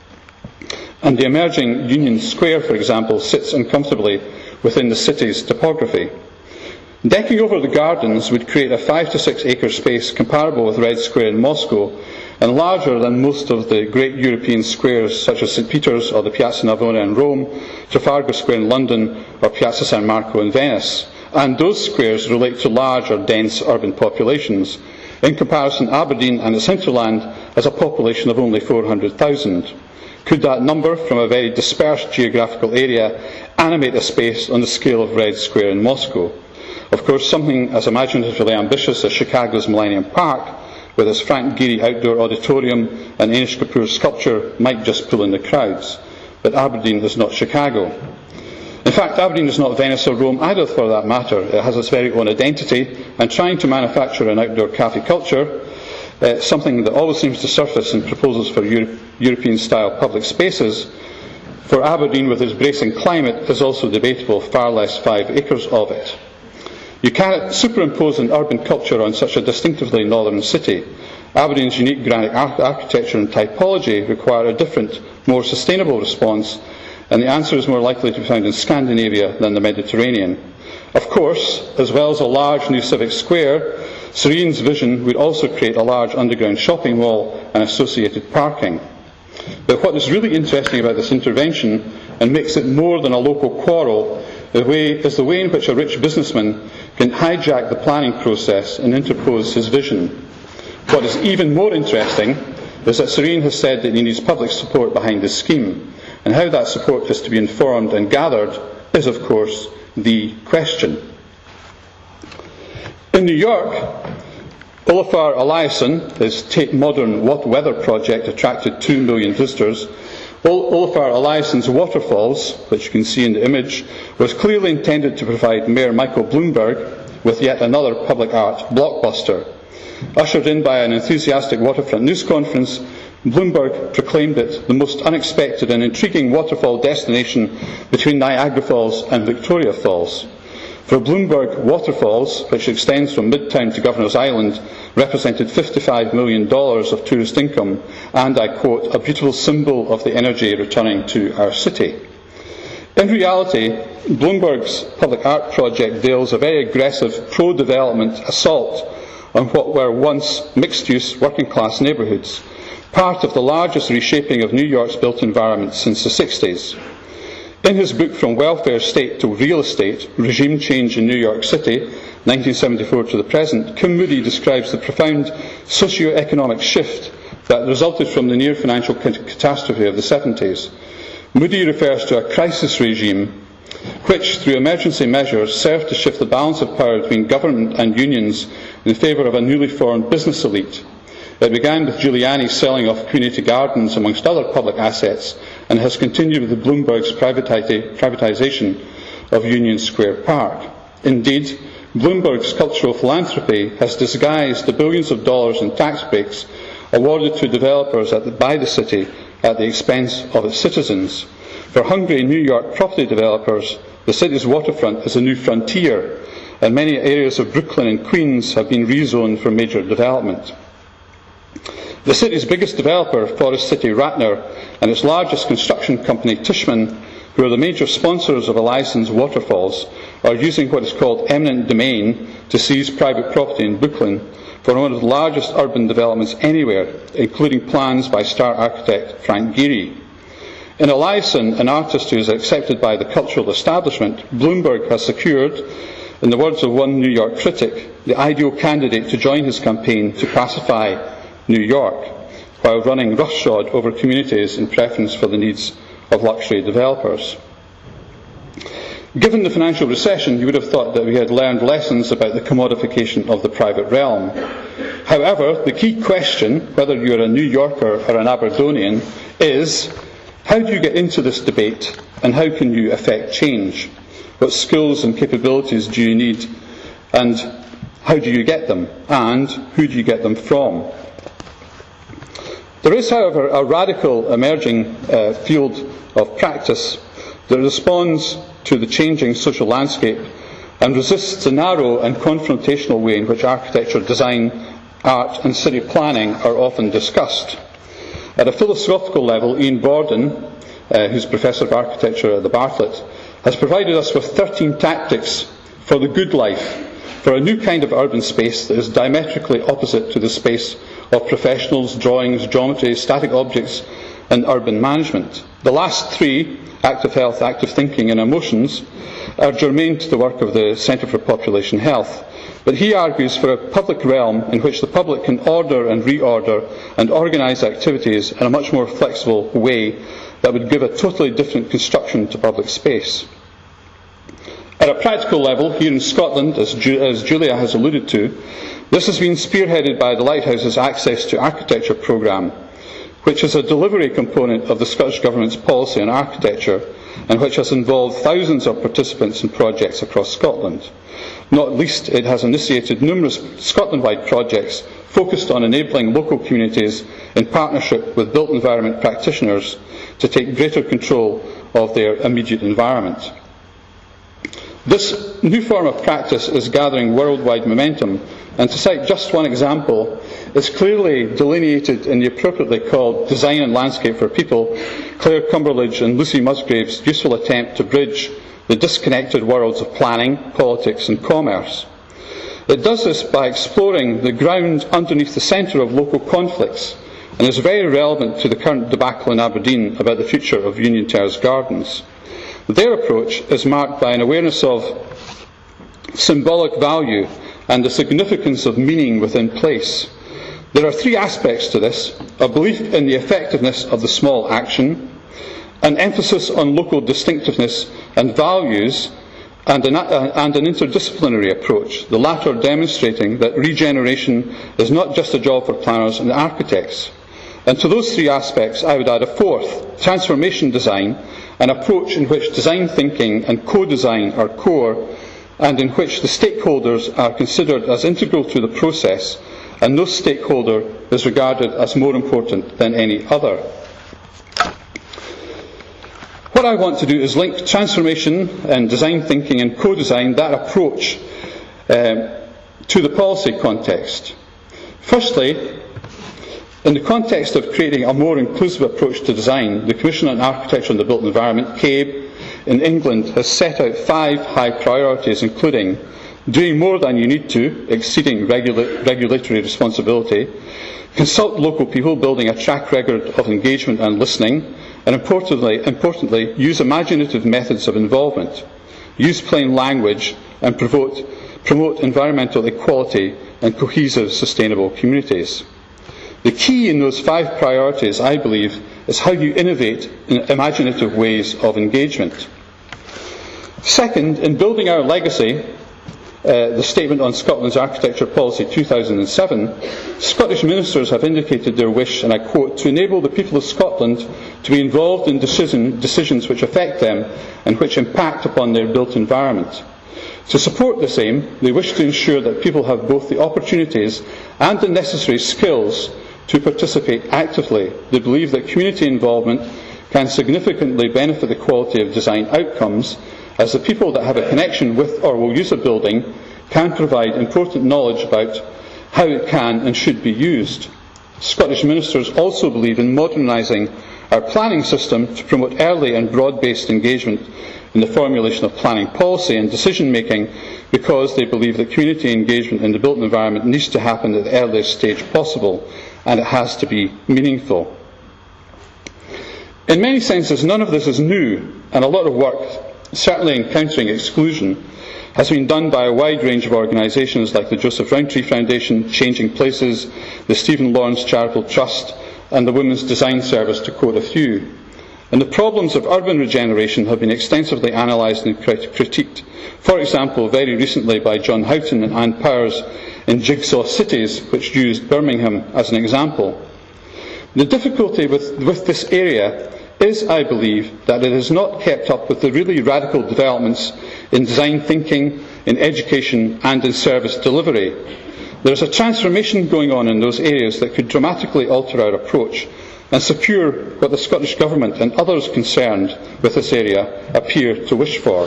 And the emerging Union Square, for example, sits uncomfortably within the city's topography. Decking over the gardens would create a five to six acre space comparable with Red Square in Moscow, and larger than most of the great European squares such as Saint Peter's or the Piazza Navona in Rome, Trafalgar Square in London or Piazza San Marco in Venice. And those squares relate to large or dense urban populations. In comparison, Aberdeen and its hinterland has a population of only four hundred thousand. Could that number, from a very dispersed geographical area, animate a space on the scale of Red Square in Moscow? Of course, something as imaginatively ambitious as Chicago's Millennium Park, with its Frank Gehry outdoor auditorium and Anish Kapoor sculpture, might just pull in the crowds. But Aberdeen is not Chicago. In fact, Aberdeen is not Venice or Rome either, for that matter. It has its very own identity, and trying to manufacture an outdoor cafe culture, uh, something that always seems to surface in proposals for Euro- European-style public spaces, for Aberdeen with its bracing climate is also debatable, far less five acres of it. You cannot superimpose an urban culture on such a distinctively northern city. Aberdeen's unique granite architecture and typology require a different, more sustainable response, and the answer is more likely to be found in Scandinavia than the Mediterranean. Of course, as well as a large new civic square, Sir Ian's vision would also create a large underground shopping mall and associated parking. But what is really interesting about this intervention, and makes it more than a local quarrel, the way, is the way in which a rich businessman can hijack the planning process and interpose his vision. What is even more interesting is that Sir Ian has said that he needs public support behind his scheme, and how that support is to be informed and gathered is, of course, the question. In New York, Olafur Eliasson, his Tate Modern What Weather project attracted two million visitors. Olafur Eliasson's waterfalls, which you can see in the image, was clearly intended to provide Mayor Michael Bloomberg with yet another public art blockbuster. Ushered in by an enthusiastic waterfront news conference, Bloomberg proclaimed it the most unexpected and intriguing waterfall destination between Niagara Falls and Victoria Falls. For Bloomberg, waterfalls, which extends from Midtown to Governor's Island, represented fifty-five million dollars of tourist income and, I quote, a beautiful symbol of the energy returning to our city. In reality, Bloomberg's public art project veils a very aggressive pro-development assault on what were once mixed-use working-class neighbourhoods, part of the largest reshaping of New York's built environment since the sixties. In his book From Welfare State to Real Estate, Regime Change in New York City, nineteen seventy-four to the present, Kim Moody describes the profound socio-economic shift that resulted from the near financial catastrophe of the seventies. Moody refers to a crisis regime which, through emergency measures, served to shift the balance of power between government and unions in favour of a newly formed business elite. It began with Giuliani selling off community gardens amongst other public assets, and has continued with the Bloomberg's privatisation of Union Square Park. Indeed, Bloomberg's cultural philanthropy has disguised the billions of dollars in tax breaks awarded to developers at the, by the city at the expense of its citizens. For hungry New York property developers, the city's waterfront is a new frontier, and many areas of Brooklyn and Queens have been rezoned for major development. The city's biggest developer, Forest City Ratner, and its largest construction company, Tishman, who are the major sponsors of Eliason's waterfalls, are using what is called eminent domain to seize private property in Brooklyn for one of the largest urban developments anywhere, including plans by star architect Frank Gehry. In Eliason, an artist who is accepted by the cultural establishment, Bloomberg has secured, in the words of one New York critic, the ideal candidate to join his campaign to pacify New York, while running roughshod over communities in preference for the needs of luxury developers. Given the financial recession, you would have thought that we had learned lessons about the commodification of the private realm. However, the key question, whether you're a New Yorker or an Aberdonian, is how do you get into this debate, and how can you effect change? What skills and capabilities do you need, and how do you get them, and who do you get them from? There is, however, a radical emerging uh, field of practice that responds to the changing social landscape and resists the narrow and confrontational way in which architecture, design, art and city planning are often discussed. At a philosophical level, Ian Borden, uh, who's Professor of Architecture at the Bartlett, has provided us with thirteen tactics for the good life, for a new kind of urban space that is diametrically opposite to the space of professionals, drawings, geometry, static objects and urban management. The last three, active health, active thinking and emotions, are germane to the work of the Centre for Population Health. But he argues for a public realm in which the public can order and reorder and organise activities in a much more flexible way that would give a totally different construction to public space. At a practical level, here in Scotland, as, Ju- as Julia has alluded to, this has been spearheaded by the Lighthouse's Access to Architecture programme, which is a delivery component of the Scottish Government's policy on architecture and which has involved thousands of participants in projects across Scotland. Not least, it has initiated numerous Scotland-wide projects focused on enabling local communities in partnership with built environment practitioners to take greater control of their immediate environment. This new form of practice is gathering worldwide momentum, and to cite just one example, it's clearly delineated in the appropriately called Design and Landscape for People, Claire Cumberledge and Lucy Musgrave's useful attempt to bridge the disconnected worlds of planning, politics and commerce. It does this by exploring the ground underneath the centre of local conflicts, and is very relevant to the current debacle in Aberdeen about the future of Union Terrace Gardens. Their approach is marked by an awareness of symbolic value and the significance of meaning within place. There are three aspects to this: a belief in the effectiveness of the small action, an emphasis on local distinctiveness and values, and an, uh, and an interdisciplinary approach, the latter demonstrating that regeneration is not just a job for planners and architects. And to those three aspects I would add a fourth: transformation design, an approach in which design thinking and co-design are core, and in which the stakeholders are considered as integral to the process, and no stakeholder is regarded as more important than any other. What I want to do is link transformation and design thinking and co-design, that approach, um, to the policy context. Firstly, in the context of creating a more inclusive approach to design, the Commission on Architecture and the Built Environment, C A B E, in England has set out five high priorities, including doing more than you need to, exceeding regula- regulatory responsibility, consult local people, building a track record of engagement and listening, and importantly, importantly use imaginative methods of involvement, use plain language, and promote, promote environmental equality and cohesive, sustainable communities. The key in those five priorities, I believe, it's how you innovate in imaginative ways of engagement. Second, in building our legacy, uh, the statement on Scotland's architecture policy two thousand seven, Scottish ministers have indicated their wish, and I quote, to enable the people of Scotland to be involved in decision, decisions which affect them and which impact upon their built environment. To support this aim, they wish to ensure that people have both the opportunities and the necessary skills to participate actively. They believe that community involvement can significantly benefit the quality of design outcomes, as the people that have a connection with or will use a building can provide important knowledge about how it can and should be used. Scottish ministers also believe in modernising our planning system to promote early and broad-based engagement in the formulation of planning policy and decision-making, because they believe that community engagement in the built environment needs to happen at the earliest stage possible, and it has to be meaningful. In many senses, none of this is new, and a lot of work, certainly in countering exclusion, has been done by a wide range of organisations like the Joseph Rowntree Foundation, Changing Places, the Stephen Lawrence Charitable Trust, and the Women's Design Service, to quote a few. And the problems of urban regeneration have been extensively analysed and critiqued, for example, very recently by John Houghton and Anne Powers in Jigsaw Cities, which used Birmingham as an example. The difficulty with, with this area is, I believe, that it has not kept up with the really radical developments in design thinking, in education and in service delivery. There is a transformation going on in those areas that could dramatically alter our approach and secure what the Scottish Government and others concerned with this area appear to wish for.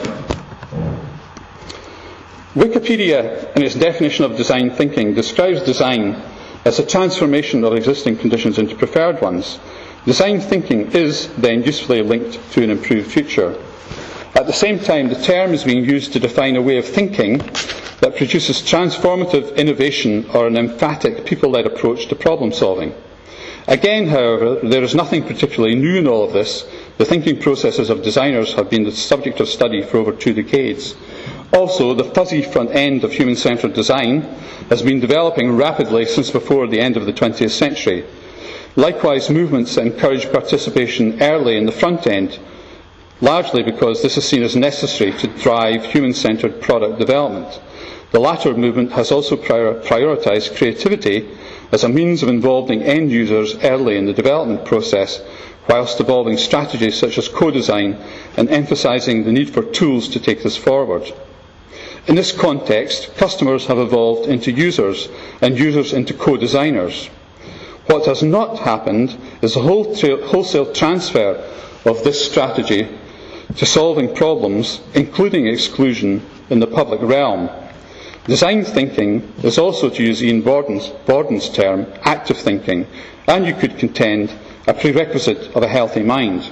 Wikipedia, in its definition of design thinking, describes design as a transformation of existing conditions into preferred ones. Design thinking is then usefully linked to an improved future. At the same time, the term is being used to define a way of thinking that produces transformative innovation or an emphatic people-led approach to problem solving. Again, however, there is nothing particularly new in all of this. The thinking processes of designers have been the subject of study for over two decades. Also, the fuzzy front end of human-centred design has been developing rapidly since before the end of the twentieth century. Likewise, movements that encourage participation early in the front end, largely because this is seen as necessary to drive human-centred product development. The latter movement has also prior- prioritised creativity as a means of involving end users early in the development process, whilst evolving strategies such as co-design and emphasising the need for tools to take this forward. In this context, customers have evolved into users and users into co-designers. What has not happened is the wholesale transfer of this strategy to solving problems, including exclusion, in the public realm. Design thinking is also, to use Ian Borden's, Borden's term, active thinking, and you could contend a prerequisite of a healthy mind.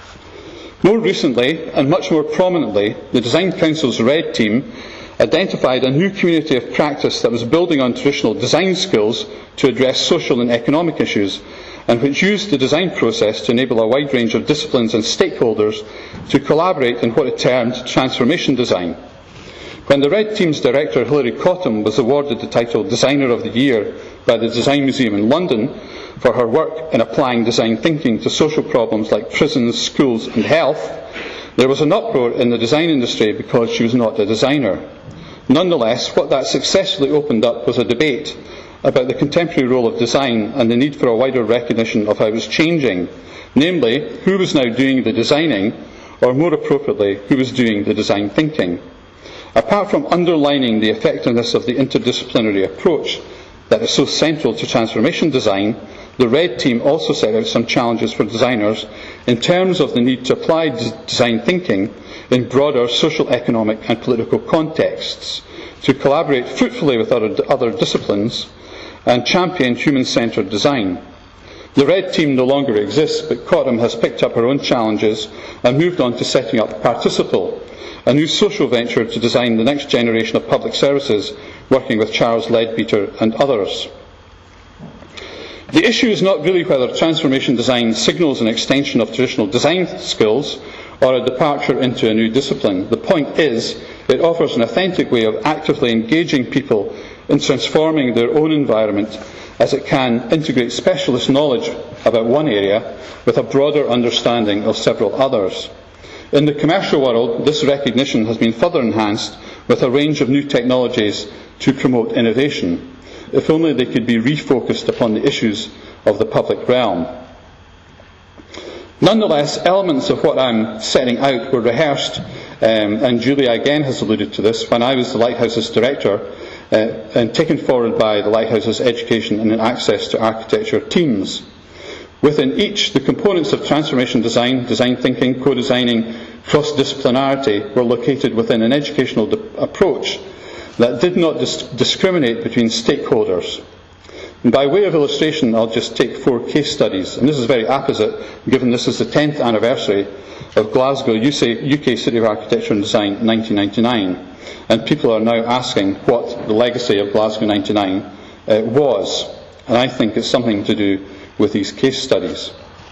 More recently, and much more prominently, the Design Council's RED team identified a new community of practice that was building on traditional design skills to address social and economic issues, and which used the design process to enable a wide range of disciplines and stakeholders to collaborate in what it termed transformation design. When the RED team's director, Hilary Cottam, was awarded the title Designer of the Year by the Design Museum in London for her work in applying design thinking to social problems like prisons, schools and health, there was an uproar in the design industry because she was not a designer. Nonetheless, what that successfully opened up was a debate about the contemporary role of design and the need for a wider recognition of how it was changing, namely, who was now doing the designing, or more appropriately, who was doing the design thinking. Apart from underlining the effectiveness of the interdisciplinary approach that is so central to transformation design, the RED team also set out some challenges for designers in terms of the need to apply design thinking in broader social, economic and political contexts, to collaborate fruitfully with other, other disciplines and champion human-centred design. The RED team no longer exists, but Cottam has picked up her own challenges and moved on to setting up Participle, a new social venture to design the next generation of public services, working with Charles Leadbeater and others. The issue is not really whether transformation design signals an extension of traditional design skills or a departure into a new discipline. The point is, it offers an authentic way of actively engaging people in transforming their own environment, as it can integrate specialist knowledge about one area with a broader understanding of several others. In the commercial world, this recognition has been further enhanced with a range of new technologies to promote innovation, if only they could be refocused upon the issues of the public realm. Nonetheless, elements of what I'm setting out were rehearsed, um, and Julia again has alluded to this, when I was the Lighthouse's director, uh, and taken forward by the Lighthouse's education and access to architecture teams. Within each, the components of transformation design, design thinking, co-designing, cross-disciplinarity were located within an educational di- approach that did not dis- discriminate between stakeholders. And by way of illustration, I'll just take four case studies, and this is very apposite, given this is the tenth anniversary of Glasgow U K City of Architecture and Design in nineteen ninety-nine, and people are now asking what the legacy of Glasgow ninety-nine uh, was, and I think it's something to do with these case studies.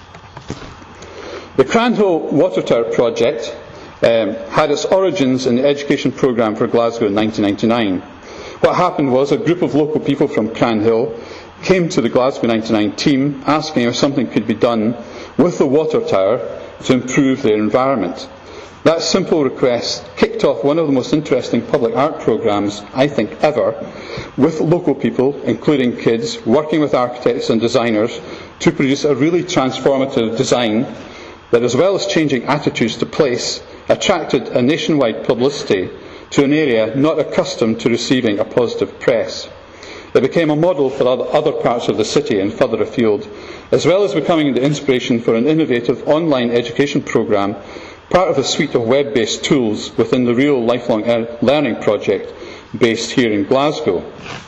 The Cranhill Water Tower project um, had its origins in the education programme for Glasgow in nineteen ninety-nine. What happened was a group of local people from Cranhill came to the Glasgow ninety-nine team asking if something could be done with the water tower to improve their environment. That simple request kicked off one of the most interesting public art programmes, I think, ever, with local people, including kids, working with architects and designers to produce a really transformative design that, as well as changing attitudes to place, attracted a nationwide publicity to an area not accustomed to receiving a positive press. It became a model for other parts of the city and further afield, as well as becoming the inspiration for an innovative online education programme, part of a suite of web-based tools within the Real Lifelong Learning project based here in Glasgow.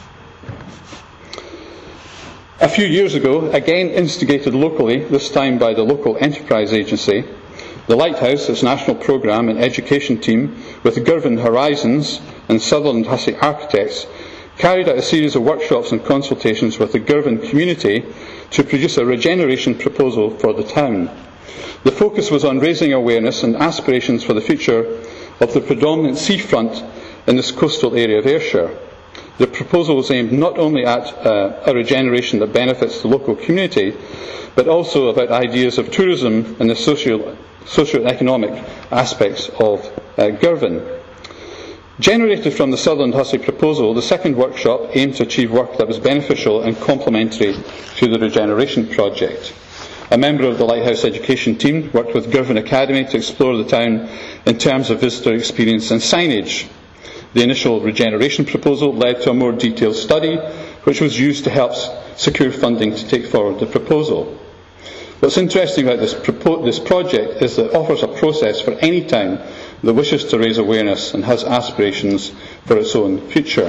A few years ago, again instigated locally, this time by the local enterprise agency, the Lighthouse, its national programme and education team, with Girvan Horizons and Sutherland Hussey Architects, carried out a series of workshops and consultations with the Girvan community to produce a regeneration proposal for the town. The focus was on raising awareness and aspirations for the future of the predominant seafront in this coastal area of Ayrshire. The proposal was aimed not only at uh, a regeneration that benefits the local community, but also about ideas of tourism and the socio- socio-economic aspects of uh, Girvan. Generated from the Sutherland Hussey proposal, the second workshop aimed to achieve work that was beneficial and complementary to the regeneration project. A member of the Lighthouse education team worked with Girvan Academy to explore the town in terms of visitor experience and signage. The initial regeneration proposal led to a more detailed study, which was used to help secure funding to take forward the proposal. What's interesting about this, propo- this project is that it offers a process for any town that wishes to raise awareness and has aspirations for its own future.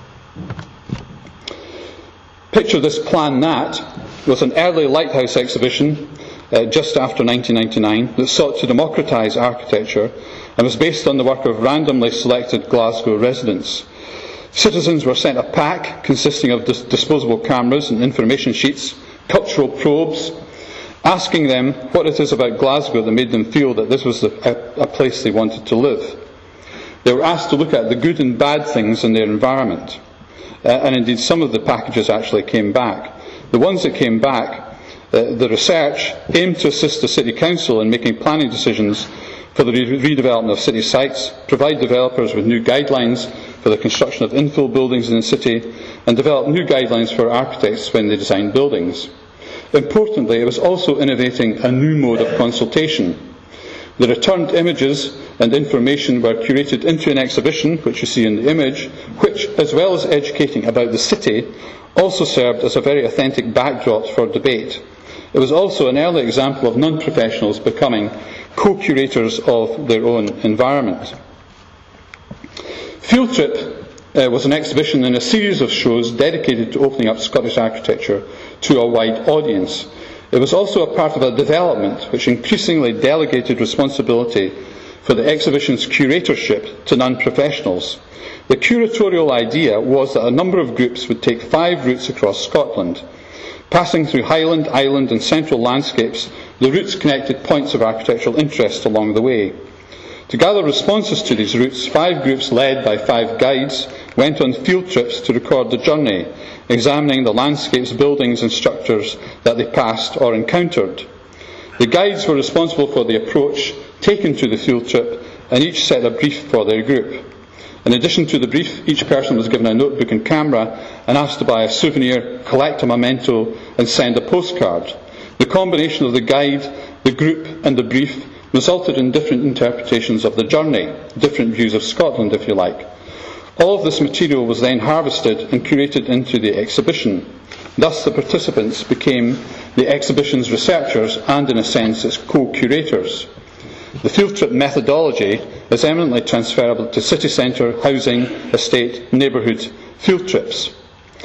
Picture This, Plan That was an early Lighthouse exhibition uh, just after nineteen ninety-nine that sought to democratise architecture and was based on the work of randomly selected Glasgow residents. Citizens were sent a pack consisting of dis- disposable cameras and information sheets, cultural probes, asking them what it is about Glasgow that made them feel that this was the, a, a place they wanted to live. They were asked to look at the good and bad things in their environment. Uh, and indeed some of the packages actually came back. The ones that came back, uh, the research aimed to assist the City Council in making planning decisions for the re- redevelopment of city sites, provide developers with new guidelines for the construction of infill buildings in the city, and develop new guidelines for architects when they design buildings. Importantly, it was also innovating a new mode of consultation. The returned images and information were curated into an exhibition, which you see in the image, which, as well as educating about the city, also served as a very authentic backdrop for debate. It was also an early example of non-professionals becoming co-curators of their own environment. Field Trip Uh, was an exhibition and a series of shows dedicated to opening up Scottish architecture to a wide audience. It was also a part of a development which increasingly delegated responsibility for the exhibition's curatorship to non-professionals. The curatorial idea was that a number of groups would take five routes across Scotland. Passing through Highland, Island and Central landscapes, the routes connected points of architectural interest along the way. To gather responses to these routes, five groups led by five guides went on field trips to record the journey examining the landscapes, buildings and structures that they passed or encountered. The guides were responsible for the approach taken to the field trip, and each set a brief for their group. In addition to the brief, each person was given a notebook and camera and asked to buy a souvenir, collect a memento and send a postcard. The combination of the guide, the group and the brief resulted in different interpretations of the journey, different views of Scotland, if you like. All of this material was then harvested and curated into the exhibition. Thus the participants became the exhibition's researchers and, in a sense, its co-curators. The field trip methodology is eminently transferable to city centre, housing, estate, neighbourhood field trips.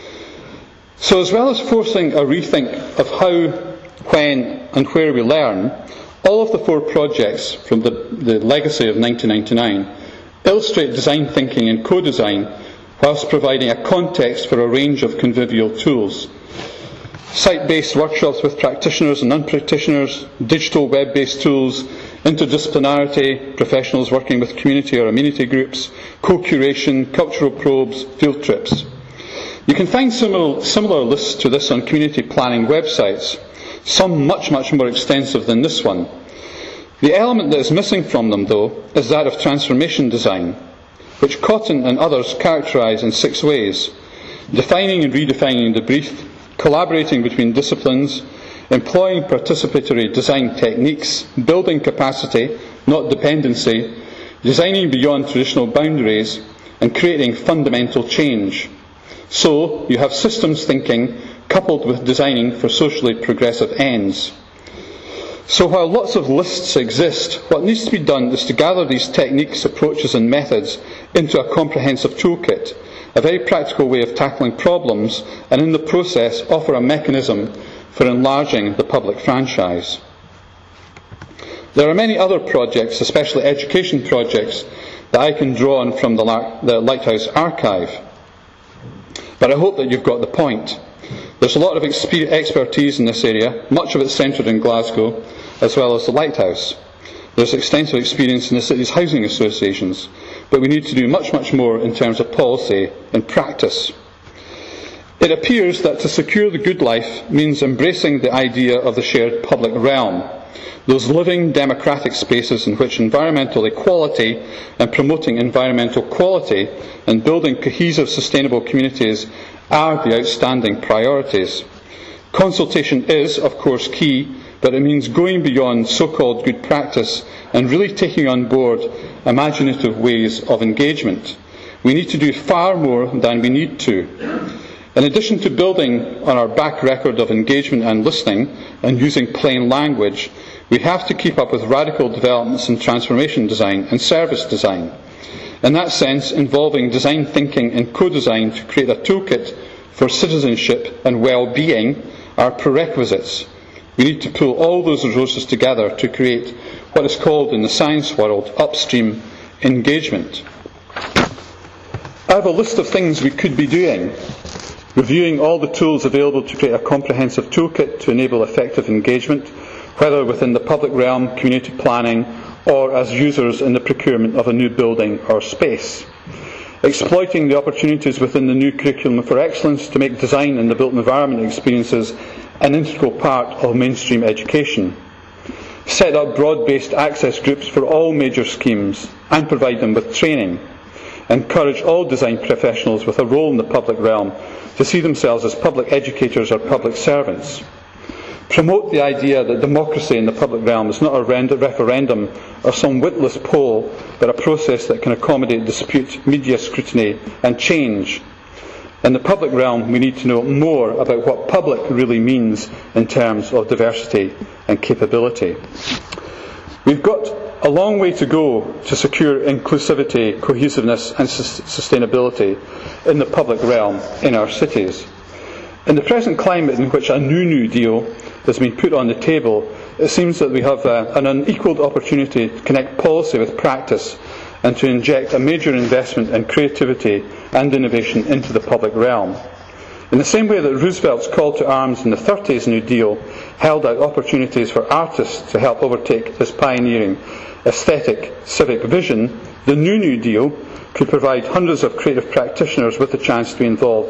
So as well as forcing a rethink of how, when and where we learn, all of the four projects from the, the legacy of nineteen ninety-nine illustrate design thinking and co-design whilst providing a context for a range of convivial tools. Site-based workshops with practitioners and non-practitioners, digital web-based tools, interdisciplinarity, professionals working with community or amenity groups, co-curation, cultural probes, field trips. You can find similar, similar lists to this on community planning websites, some much, much more extensive than this one. The element that is missing from them, though, is that of transformation design, which Cotton and others characterise in six ways: defining and redefining the brief, collaborating between disciplines, employing participatory design techniques, building capacity, not dependency, designing beyond traditional boundaries, and creating fundamental change. So, you have systems thinking coupled with designing for socially progressive ends. So while lots of lists exist, what needs to be done is to gather these techniques, approaches and methods into a comprehensive toolkit, a very practical way of tackling problems, and in the process offer a mechanism for enlarging the public franchise. There are many other projects, especially education projects, that I can draw on from the, the Lighthouse archive. But I hope that you've got the point. There's a lot of exper- expertise in this area, much of it centred in Glasgow, as well as the Lighthouse. There's extensive experience in the city's housing associations, but we need to do much, much more in terms of policy and practice. It appears that to secure the good life means embracing the idea of the shared public realm, those living democratic spaces in which environmental equality and promoting environmental quality and building cohesive, sustainable communities are the outstanding priorities. Consultation is, of course, key, but it means going beyond so-called good practice and really taking on board imaginative ways of engagement. We need to do far more than we need to. In addition to building on our back record of engagement and listening and using plain language, we have to keep up with radical developments in transformation design and service design. In that sense, involving design thinking and co-design to create a toolkit for citizenship and well-being are prerequisites. We need to pull all those resources together to create what is called in the science world upstream engagement. I have a list of things we could be doing. Reviewing all the tools available to create a comprehensive toolkit to enable effective engagement, whether within the public realm, community planning, or as users in the procurement of a new building or space. Exploiting the opportunities within the new curriculum for excellence to make design and the built environment experiences an integral part of mainstream education. Set up broad-based access groups for all major schemes and provide them with training. Encourage all design professionals with a role in the public realm to see themselves as public educators or public servants. Promote the idea that democracy in the public realm is not a referendum or some witless poll, but a process that can accommodate dispute, media scrutiny and change. In the public realm, we need to know more about what public really means in terms of diversity and capability. We've got a long way to go to secure inclusivity, cohesiveness and sustainability in the public realm in our cities. In the present climate in which a new New Deal has been put on the table, it seems that we have uh, an unequalled opportunity to connect policy with practice and to inject a major investment in creativity and innovation into the public realm. In the same way that Roosevelt's call to arms in the thirties New Deal held out opportunities for artists to help overtake his pioneering aesthetic civic vision, the new New Deal could provide hundreds of creative practitioners with the chance to be involved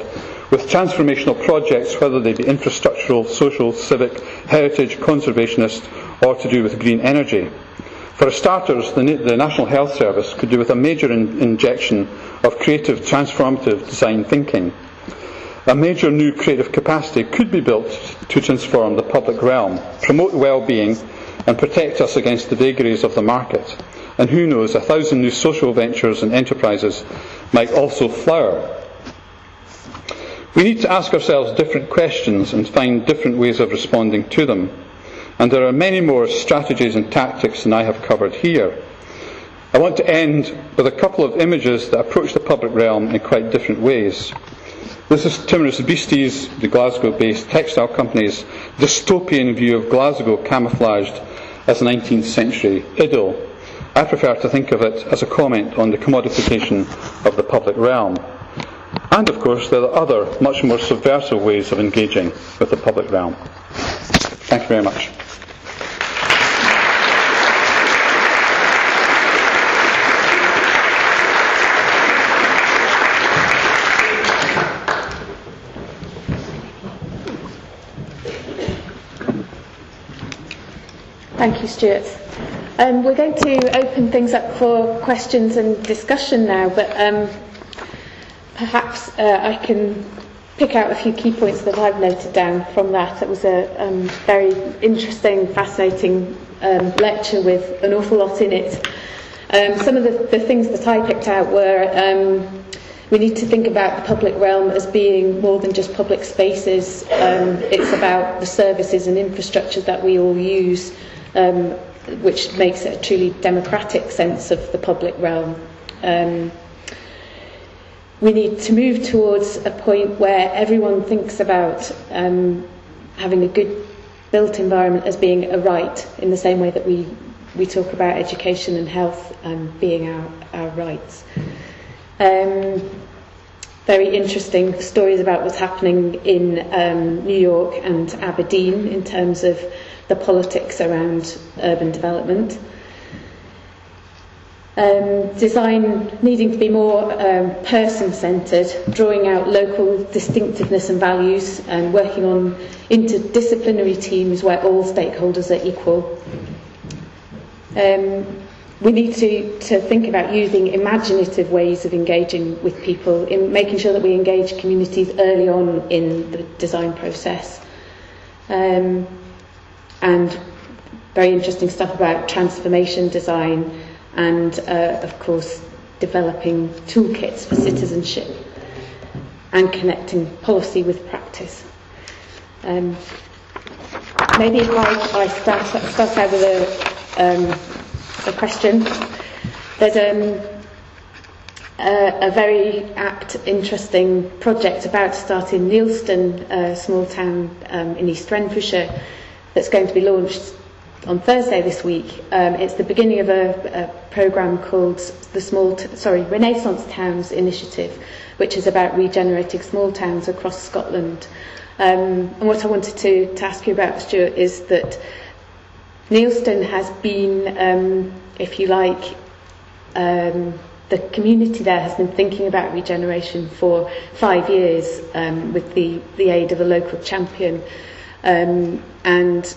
with transformational projects, whether they be infrastructural, social, civic, heritage, conservationist, or to do with green energy. For starters, the, the National Health Service could do with a major in, injection of creative, transformative design thinking. A major new creative capacity could be built to transform the public realm, promote well-being, and protect us against the vagaries of the market. And who knows, a thousand new social ventures and enterprises might also flower. We need to ask ourselves different questions and find different ways of responding to them. And there are many more strategies and tactics than I have covered here. I want to end with a couple of images that approach the public realm in quite different ways. This is Timorous Beasties, the Glasgow-based textile company's dystopian view of Glasgow camouflaged as a nineteenth century idyll. I prefer to think of it as a comment on the commodification of the public realm. And of course there are other, much more subversive ways of engaging with the public realm. Thank you very much. Thank you, Stuart. Um, we're going to open things up for questions and discussion now, but um, perhaps uh, I can pick out a few key points that I've noted down from that. It was a um, very interesting, fascinating um, lecture with an awful lot in it. Um, some of the, the things that I picked out were um, we need to think about the public realm as being more than just public spaces. Um, it's about the services and infrastructure that we all use, um, which makes it a truly democratic sense of the public realm. Um, we need to move towards a point where everyone thinks about um, having a good built environment as being a right, in the same way that we, we talk about education and health um, being our, our rights. Um, very interesting stories about what's happening in um, New York and Aberdeen in terms of the politics around urban development. Um, design needing to be more um, person-centred, drawing out local distinctiveness and values, and working on interdisciplinary teams where all stakeholders are equal. Um, we need to, to think about using imaginative ways of engaging with people, in making sure that we engage communities early on in the design process. Um, and very interesting stuff about transformation design, and uh, of course developing toolkits for citizenship and connecting policy with practice. Um, maybe if I, I start, start out with a, um, a question. There's um, a, a very apt, interesting project about to start in Neilston, a small town um, in East Renfrewshire, that's going to be launched on Thursday this week. Um, it's the beginning of a, a programme called the Small, T- sorry, Renaissance Towns Initiative, which is about regenerating small towns across Scotland. Um, and what I wanted to, to ask you about, Stuart, is that Neilston has been, um, if you like, um, the community there has been thinking about regeneration for five years um, with the, the aid of a local champion. Um, and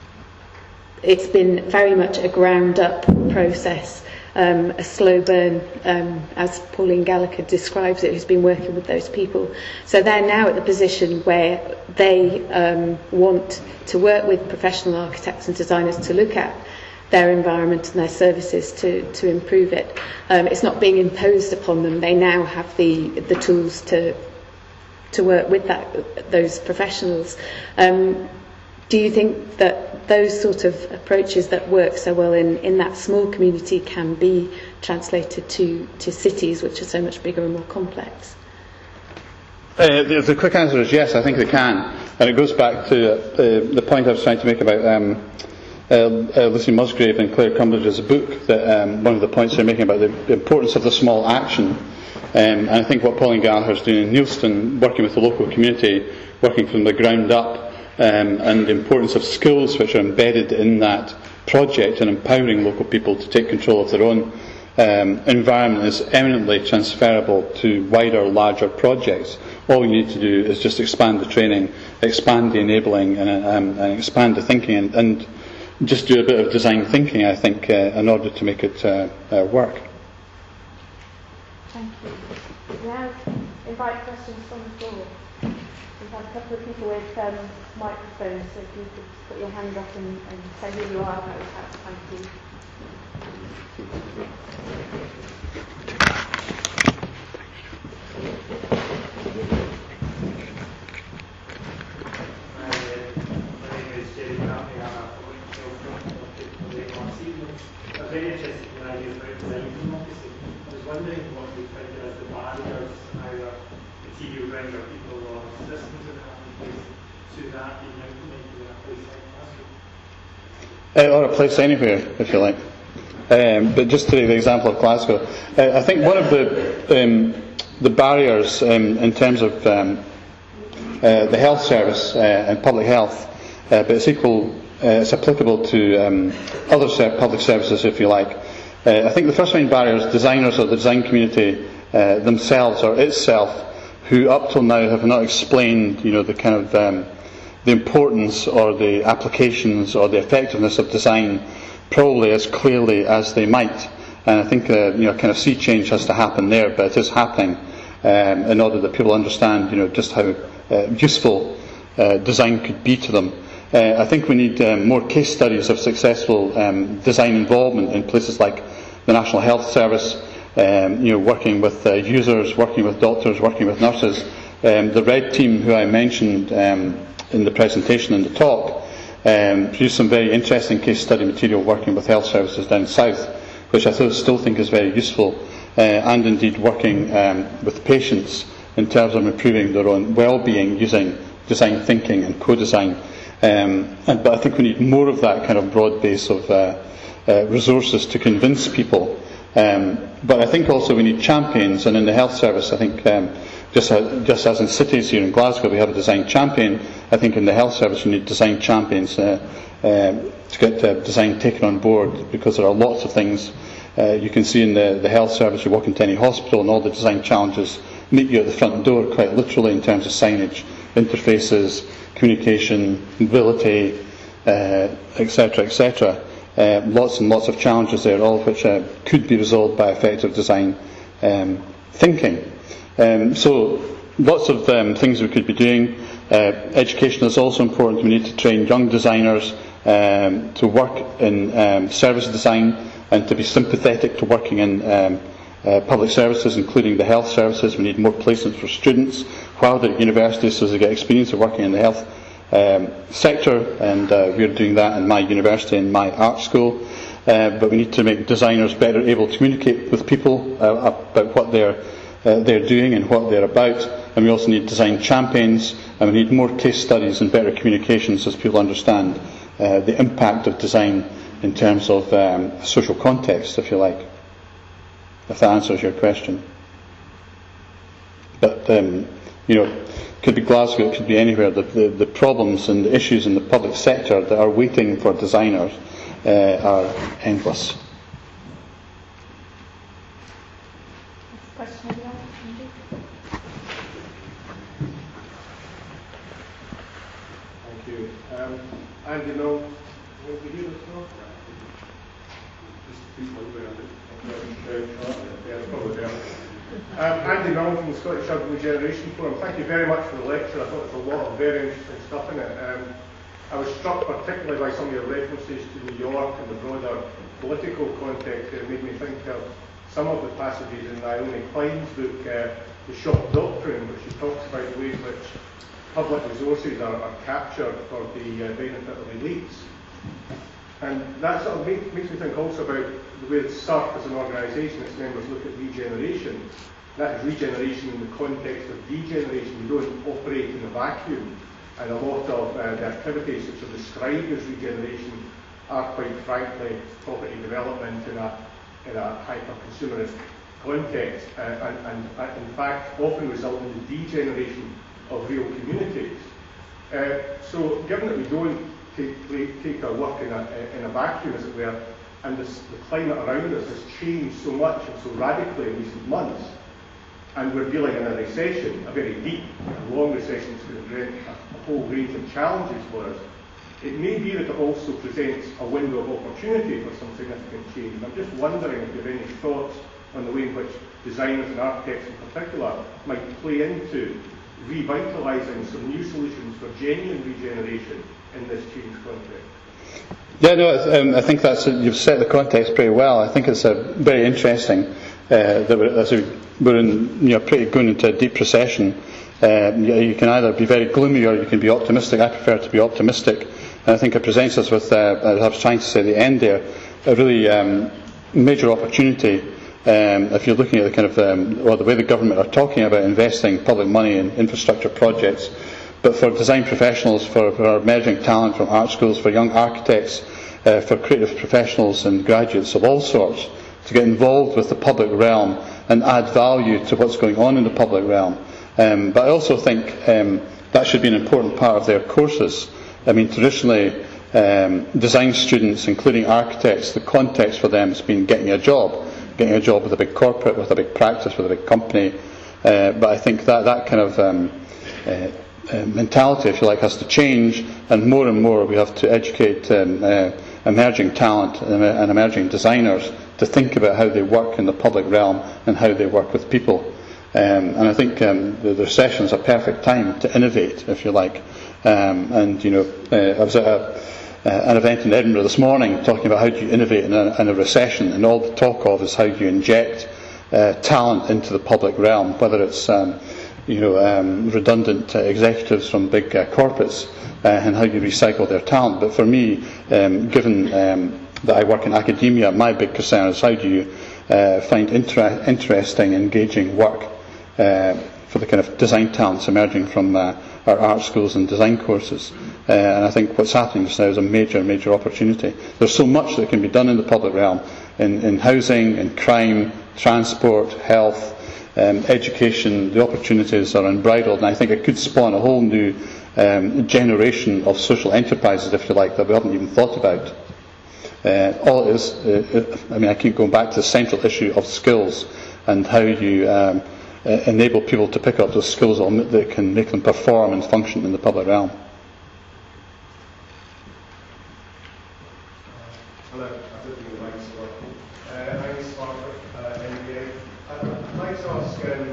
it's been very much a ground-up process, um, a slow burn, um, as Pauline Gallagher describes it, who's been working with those people. So they're now at the position where they um, want to work with professional architects and designers to look at their environment and their services to, to improve it. Um, it's not being imposed upon them. They now have the, the tools to to work with that those professionals. Um, do you think that those sort of approaches that work so well in, in that small community can be translated to, to cities which are so much bigger and more complex? Uh, the, the quick answer is yes, I think they can. And it goes back to uh, the point I was trying to make about um, uh, uh, Lucy Musgrave and Claire Cumbridge's book, that um, one of the points they're making about the, the importance of the small action. Um, and I think what Pauline Gallagher is doing in Neilston, working with the local community, working from the ground up, um, and the importance of skills which are embedded in that project and empowering local people to take control of their own um, environment is eminently transferable to wider, larger projects. All we need to do is just expand the training, expand the enabling, and, um, and expand the thinking, and, and just do a bit of design thinking, I think, uh, in order to make it uh, uh, work. Thank you. Now, invite questions from the floor. We've had a couple of people with um, microphones, so if you could put your hand up and, and say who you are, that would help. Thank you. I'm very interested in the idea about design democracy. I was wondering what you think as the barriers, either material ground or people or systems that have in place to that being implemented in a place like Glasgow. Uh, or a place anywhere, if you like. Um, but just to take the example of Glasgow, uh, I think one of the um, the barriers um, in terms of um, uh, the health service uh, and public health, uh, but it's equal. Uh, it's applicable to um, other ser- public services, if you like. Uh, I think the first main barrier is designers or the design community uh, themselves or itself, who up till now have not explained, you know, the kind of um, the importance or the applications or the effectiveness of design probably as clearly as they might. And I think uh, you know, kind of sea change has to happen there, but it is happening um, in order that people understand, you know, just how uh, useful uh, design could be to them. Uh, I think we need um, more case studies of successful um, design involvement in places like the National Health Service, um, you know, working with uh, users, working with doctors, working with nurses. Um, the RED team, who I mentioned um, in the presentation and the talk, um, produced some very interesting case study material working with health services down south, which I th- still think is very useful, uh, and indeed working um, with patients in terms of improving their own well-being using design thinking and co-design. Um, and, but I think we need more of that kind of broad base of uh, uh, resources to convince people. Um, but I think also we need champions, and in the health service, I think um, just, uh, just as in cities here in Glasgow we have a design champion, I think in the health service we need design champions uh, uh, to get uh, design taken on board, because there are lots of things uh, you can see in the, the health service. You walk into any hospital and all the design challenges meet you at the front door, quite literally, in terms of signage, interfaces, communication, mobility, uh, et cetera, et cetera. Uh, lots and lots of challenges there, all of which uh, could be resolved by effective design um, thinking. Um, so, lots of um, things we could be doing. Uh, education is also important. We need to train young designers um, to work in um, service design and to be sympathetic to working in um, uh, public services, including the health services. We need more placements for students while they're at university, so they get experience of working in the health um, sector, and uh, we're doing that in my university and my art school. Uh, but we need to make designers better able to communicate with people uh, about what they're uh, they're doing and what they're about. And we also need design champions, and we need more case studies and better communications as people understand uh, the impact of design in terms of um, social context, if you like. If that answers your question. But um, you know, it could be Glasgow, it could be anywhere. The, the, the problems and the issues in the public sector that are waiting for designers uh, are endless. Question again? Thank you. Um, Andy, no, will we hear this now? Just please hold it. Yeah, probably there. Um, Andy Long from the Scottish Urban Regeneration Forum. Thank you very much for the lecture. I thought there was a lot of very interesting stuff in it. Um, I was struck particularly by some of your references to New York and the broader political context. It made me think of some of the passages in Naomi Klein's book, uh, The Shock Doctrine, which she talks about the way in which public resources are, are captured for the uh, benefit of elites. And that sort of make, makes me think also about the way that SURF as an organisation, its members look at regeneration. That is regeneration in the context of degeneration. You don't operate in a vacuum. And a lot of uh, the activities which are described as regeneration are, quite frankly, property development in a, in a hyper-consumerist context, uh, and, and uh, in fact often result in the degeneration of real communities. Uh, so given that we don't take, take our work in a, in a vacuum, as it were, and this, the climate around us has changed so much and so radically in recent months, and we're dealing in a recession, a very deep and long recession that's going to bring a, a whole range of challenges for us. It may be that it also presents a window of opportunity for some significant change. And I'm just wondering if you have any thoughts on the way in which designers and architects in particular might play into revitalising some new solutions for genuine regeneration in this changed context. Yeah, no, um, I think that's a, you've set the context pretty well. I think it's a very interesting uh, that we're, as we're in, you know, pretty going into a deep recession. Uh, you, you can either be very gloomy or you can be optimistic. I prefer to be optimistic. And I think it presents us with, uh, as I was trying to say at the end there, a really um, major opportunity. Um, if you're looking at the kind of um, or the way the government are talking about investing public money in infrastructure projects, but for design professionals, for, for emerging talent from art schools, for young architects, uh, for creative professionals and graduates of all sorts, to get involved with the public realm and add value to what's going on in the public realm. Um, but I also think um, that should be an important part of their courses. I mean, traditionally, um, design students, including architects, the context for them has been getting a job, getting a job with a big corporate, with a big practice, with a big company. Uh, but I think that that kind of um, uh, uh, mentality, if you like, has to change, and more and more we have to educate um, uh, emerging talent and, uh, and emerging designers to think about how they work in the public realm and how they work with people. Um, and I think um, the, the recession is a perfect time to innovate, if you like. Um, and, you know, uh, I was at a, uh, an event in Edinburgh this morning talking about how do you innovate in a, in a recession, and all the talk of is how do you inject uh, talent into the public realm, whether it's, um, you know, um, redundant uh, executives from big uh, corporates uh, and how you recycle their talent. But for me, um, given um, that I work in academia, my big concern is how do you uh, find inter- interesting, engaging work uh, for the kind of design talents emerging from uh, our art schools and design courses. Uh, and I think what's happening just now is a major, major opportunity. There's so much that can be done in the public realm, in, in housing, in crime, transport, health, um, education. The opportunities are unbridled, and I think it could spawn a whole new um, generation of social enterprises, if you like, that we haven't even thought about. Uh, all it is, uh, I mean, I keep going back to the central issue of skills and how you um, uh, enable people to pick up those skills that can make them perform and function in the public realm. Hello, I don't think the mic's working. Uh, I'm Sparker, uh, M B A. I'd like to ask um,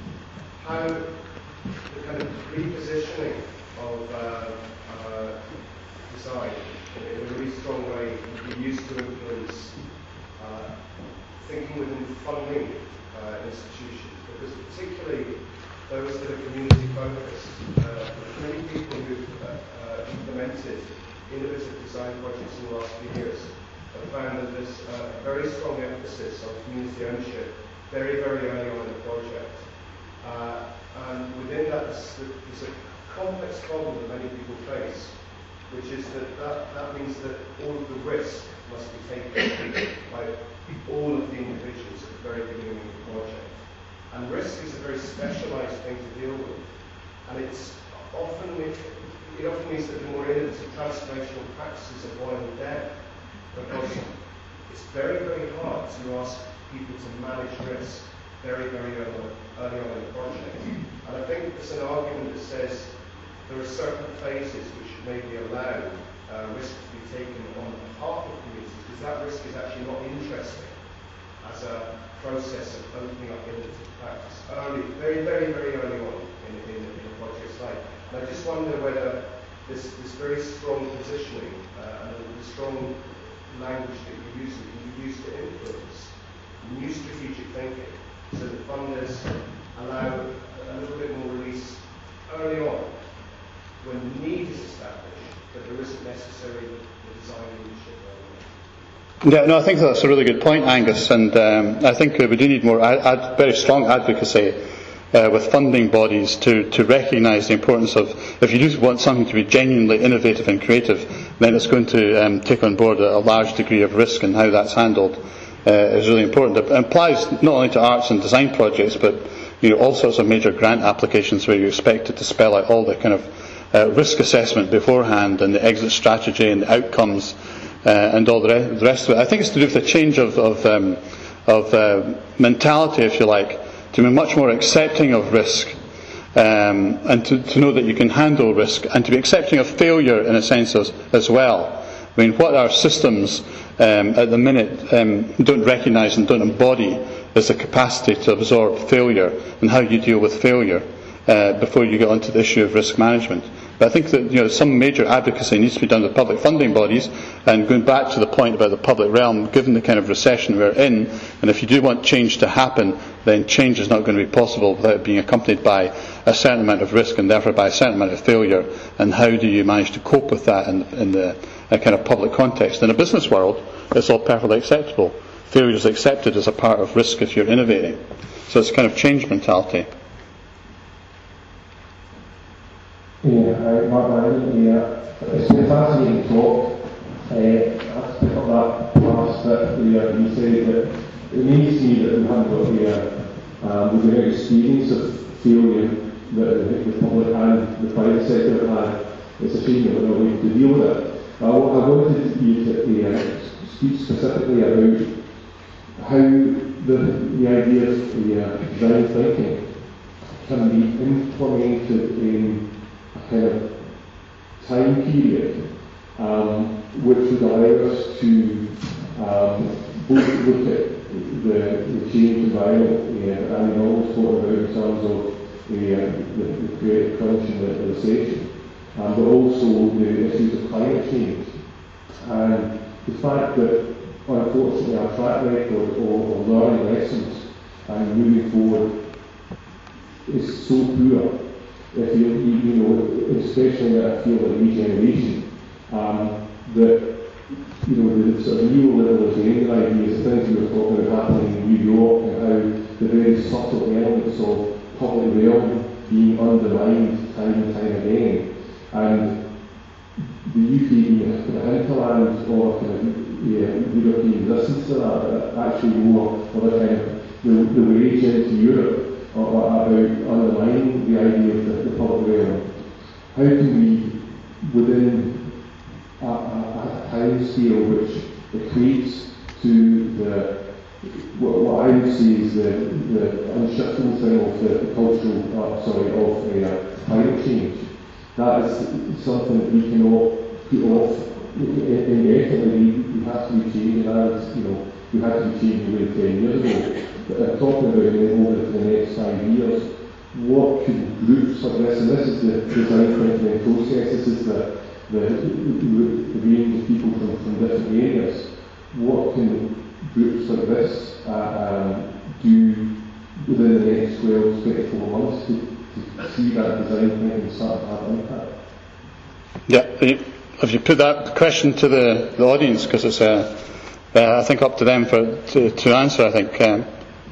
how the kind of repositioning of uh, uh, design in a really strong way we used to influence uh, thinking within funding uh, institutions, because particularly those that are community focused, uh, many people who've uh, uh, implemented innovative design projects in the last few years have found that there's uh, a very strong emphasis on community ownership very, very early on in the project. Uh, and within that, there's, there's a complex problem that many people face, which is that, that that means that all of the risk must be taken by all of the individuals at the very beginning of the project. And risk is a very specialised thing to deal with. And it's often, it, it often means that the more innovative transformational practices are boiled down, because it's very, very hard to ask people to manage risk very, very early, early on in the project. And I think there's an argument that says there are certain phases which maybe allow uh, risk to be taken on behalf of communities, because that risk is actually not interesting as a process of opening up innovative practice early, very, very, very early on in, in, in a project's life. And I just wonder whether this, this very strong positioning uh, and the strong language that you use can be used to influence new strategic thinking, so that funders allow a little bit more release early on when need is established, but there isn't necessarily the design leadership. Yeah, no, I think that's a really good point, Angus, and um, I think uh, we do need more ad- ad- very strong advocacy uh, with funding bodies to, to recognise the importance of, if you do want something to be genuinely innovative and creative, then it's going to um, take on board a, a large degree of risk, and how that's handled uh, is really important. It applies not only to arts and design projects, but you know, all sorts of major grant applications where you expect it to spell out all the kind of uh, risk assessment beforehand, and the exit strategy and the outcomes uh, and all the, re- the rest of it. I think it's to do with a change of, of, um, of uh, mentality, if you like, to be much more accepting of risk, um, and to, to know that you can handle risk, and to be accepting of failure in a sense as, as well. I mean, what our systems um, at the minute um, don't recognise and don't embody is the capacity to absorb failure and how you deal with failure uh, before you get onto the issue of risk management. But I think that you know some major advocacy needs to be done with public funding bodies. And going back to the point about the public realm, given the kind of recession we're in, and if you do want change to happen, then change is not going to be possible without being accompanied by a certain amount of risk and therefore by a certain amount of failure. And how do you manage to cope with that in, in the a kind of public context? In a business world, it's all perfectly acceptable. Failure is accepted as a part of risk if you're innovating. So it's a kind of change mentality. Yeah, I, Mark Ryan, yeah. It's been a fascinating talk. Uh, I have to pick up that last bit where you say that it means to me that we haven't got the, uh, um, the experience of failure that the public and the private sector have had. It's a shame that we're not going to deal with it. I, I wanted you to uh, speak specifically about how the, the idea of the uh, design thinking can be implemented in a kind of time period um, which would allow us to um, both look at the, the changed environment uh, and we always talk about in terms of the, uh, the, the creative crunch and the, the recession. Um, but also the issues of climate change. And the fact that, unfortunately, our track record of, of learning lessons and moving forward is so poor. If you, you know, especially in a field like regeneration, um, that you know the sort of neoliberalism ideas, the things we were talking about happening in New York, and how the very subtle elements of public realm being undermined time and time again. And the U K being a kind of hinterland or kind of yeah, European resistance to that, actually more of a kind of the, the wage into Europe or, or about undermining the idea of the, the public realm. How can we, within a, a, a time scale which equates to the what, what I would say is the, the unshifting thing of the, the cultural, uh, sorry, of uh, climate change, that is something that we cannot put off indefinitely. We have to be changing, and as you know, we had to be changing really ten years ago. But uh, talking about it over the next five years, what could groups like this, and this is the design thinking process, this is the, the, the range of people from, from different areas, what can groups like this uh, um, do within the next twelve to twenty-four months to to see that design thinking start to have an impact? Yeah, if you put that question to the, the audience, because it's uh, uh, I think up to them for to, to answer. I think um,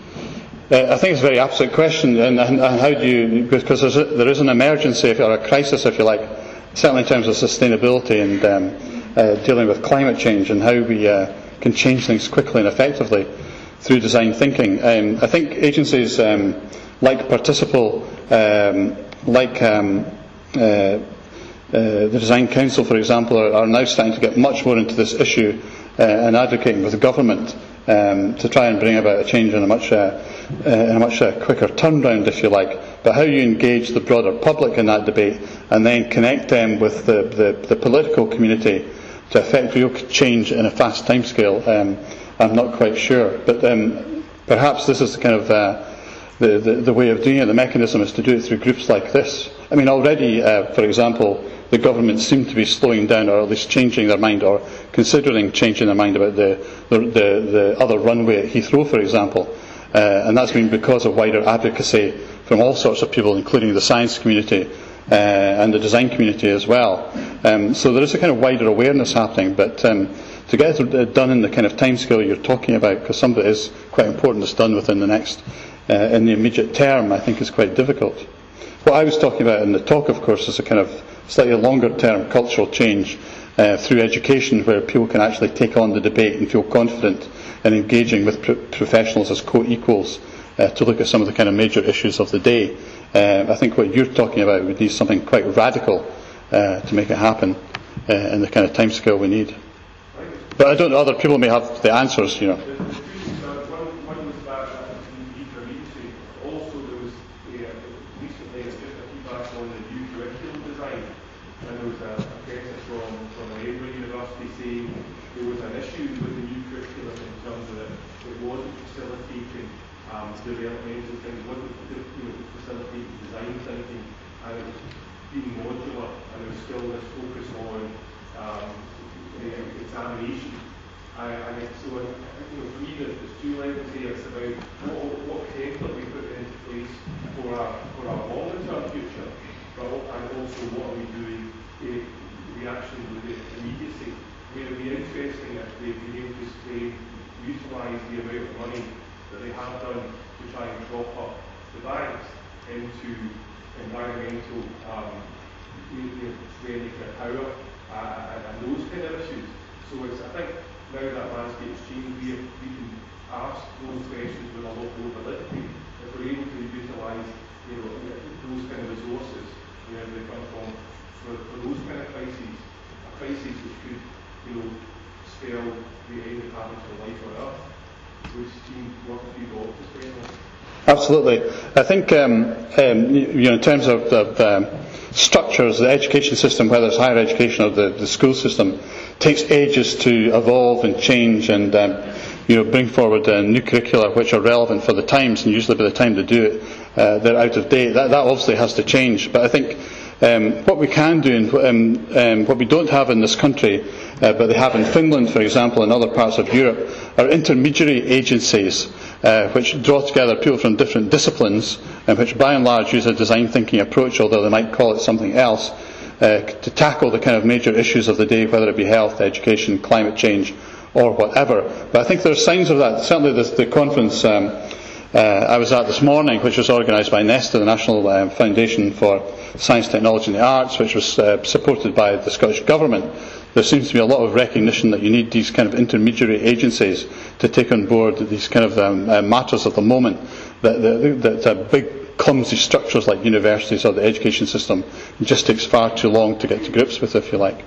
uh, I think it's a very absolute question, and, and, and how do you, because there's a, there is an emergency or a crisis, if you like, certainly in terms of sustainability and um, uh, dealing with climate change and how we uh, can change things quickly and effectively through design thinking. Um, I think agencies um, like Participle, um, like um, uh, uh, the Design Council, for example, are, are now starting to get much more into this issue uh, and advocating with the government um, to try and bring about a change in a much, uh, uh, in a much uh, quicker turnaround, if you like. But how you engage the broader public in that debate and then connect them with the, the, the political community to effect real change in a fast timescale, um, I'm not quite sure. But um, perhaps this is the kind of uh, The, the, the way of doing it. The mechanism is to do it through groups like this. I mean, already, uh, for example, the government seem to be slowing down, or at least changing their mind, or considering changing their mind about the, the, the, the other runway at Heathrow, for example. Uh, and that's been because of wider advocacy from all sorts of people, including the science community uh, and the design community as well. Um, so there is a kind of wider awareness happening, but um, to get it done in the kind of timescale you're talking about, because some of it is quite important, it's done within the next Uh, in the immediate term, I think is quite difficult. What I was talking about in the talk, of course, is a kind of slightly longer term cultural change uh, through education, where people can actually take on the debate and feel confident in engaging with pro- professionals as co-equals uh, to look at some of the kind of major issues of the day. Uh, I think what you're talking about would need something quite radical uh, to make it happen uh, in the kind of timescale we need. But I don't know, other people may have the answers, you know. Developmental things, wasn't you know, facilitating design thinking, and it was being modular, and there was still this focus on um, examination. I, and it, so, you know, for me, there's two levels here. It's about what, what template we put into place for our for our longer-term future, but and also what are we doing in reaction with the immediacy. I mean, it would be interesting if they've been able to stay, utilise the amount of money that they have done to try and prop up the banks into environmental um, nuclear power uh, and, and those kind of issues. So it's, I think now that landscape's changed, we, we can ask those questions with a lot more validity if we're able to utilise you know, those kind of resources where they come from for, for those kind of crises, a crisis which could you know, spell the end of having for life on Earth. Absolutely. I think um, um, you know, in terms of the um, structures, the education system, whether it's higher education or the, the school system, takes ages to evolve and change and um, you know, bring forward uh, new curricula which are relevant for the times, and usually by the time they do it, uh, they're out of date. That, that obviously has to change. But I think um, what we can do, and um, um, what we don't have in this country, Uh, but they have in Finland, for example, and other parts of Europe, are intermediary agencies uh, which draw together people from different disciplines and which by and large use a design thinking approach, although they might call it something else, uh, to tackle the kind of major issues of the day, whether it be health, education, climate change, or whatever. But I think there are signs of that. Certainly the, the conference um, uh, I was at this morning, which was organised by NESTA, the National um, Foundation for Science, Technology and the Arts, which was uh, supported by the Scottish Government. There seems to be a lot of recognition that you need these kind of intermediary agencies to take on board these kind of um, uh, matters of the moment, that, that, that uh, big clumsy structures like universities or the education system just takes far too long to get to grips with, if you like.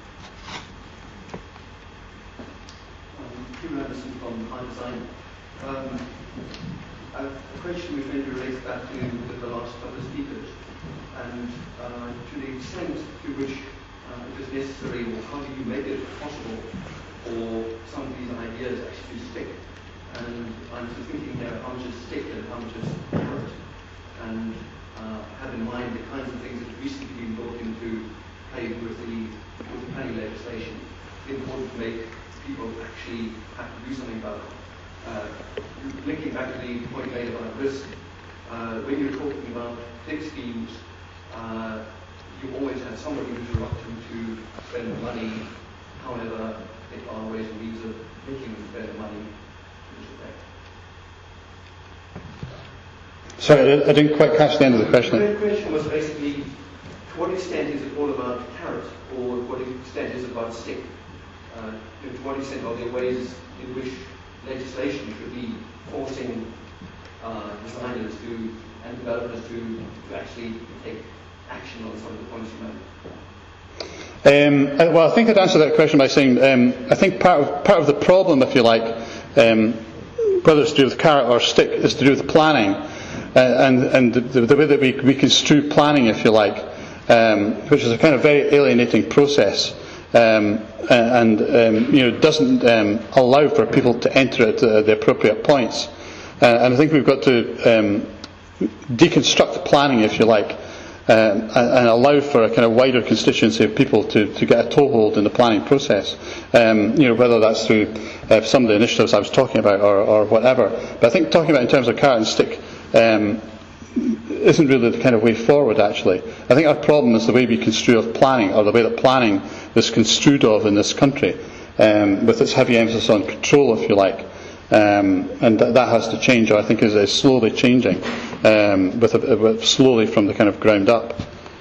Hugh Anderson from High Design. Um, a question which maybe relates back to the last couple of speakers, and uh, to the extent to which Uh, if it's necessary, or how do you make it possible for some of these ideas actually stick? And I'm just thinking here how much is stick and how much is carrot, and uh, have in mind the kinds of things that have recently been brought into play with the, with the planning legislation in order to make people actually have to do something about it. Uh, linking back to the point made about risk, uh, when you're talking about thick schemes, uh, you always have somebody who's reluctant to spend money, however, there are ways and means of making them spend money. Sorry, I didn't quite catch the end of the question. The question was basically, to what extent is it all about carrot, or to what extent is it about stick? Uh, to what extent are there ways in which legislation should be forcing uh, designers to and developers to, to actually take action on some of the points you made? Um, well, I think I'd answer that question by saying um, I think part of, part of the problem, if you like, um, whether it's to do with carrot or stick, is to do with planning, uh, and, and the, the way that we, we construe planning, if you like, um, which is a kind of very alienating process, um, and um, you know doesn't um, allow for people to enter at uh, the appropriate points. Uh, and I think we've got to um, deconstruct the planning, if you like, Um, and allow for a kind of wider constituency of people to, to get a toehold in the planning process. Um, you know, whether that's through uh, some of the initiatives I was talking about or, or whatever. But I think talking about in terms of carrot and stick um, isn't really the kind of way forward, actually. I think our problem is the way we construe of planning, or the way that planning is construed of in this country, um, with its heavy emphasis on control, if you like. Um, and th- that has to change, or I think is, is slowly changing, um, with, a, with slowly from the kind of ground up.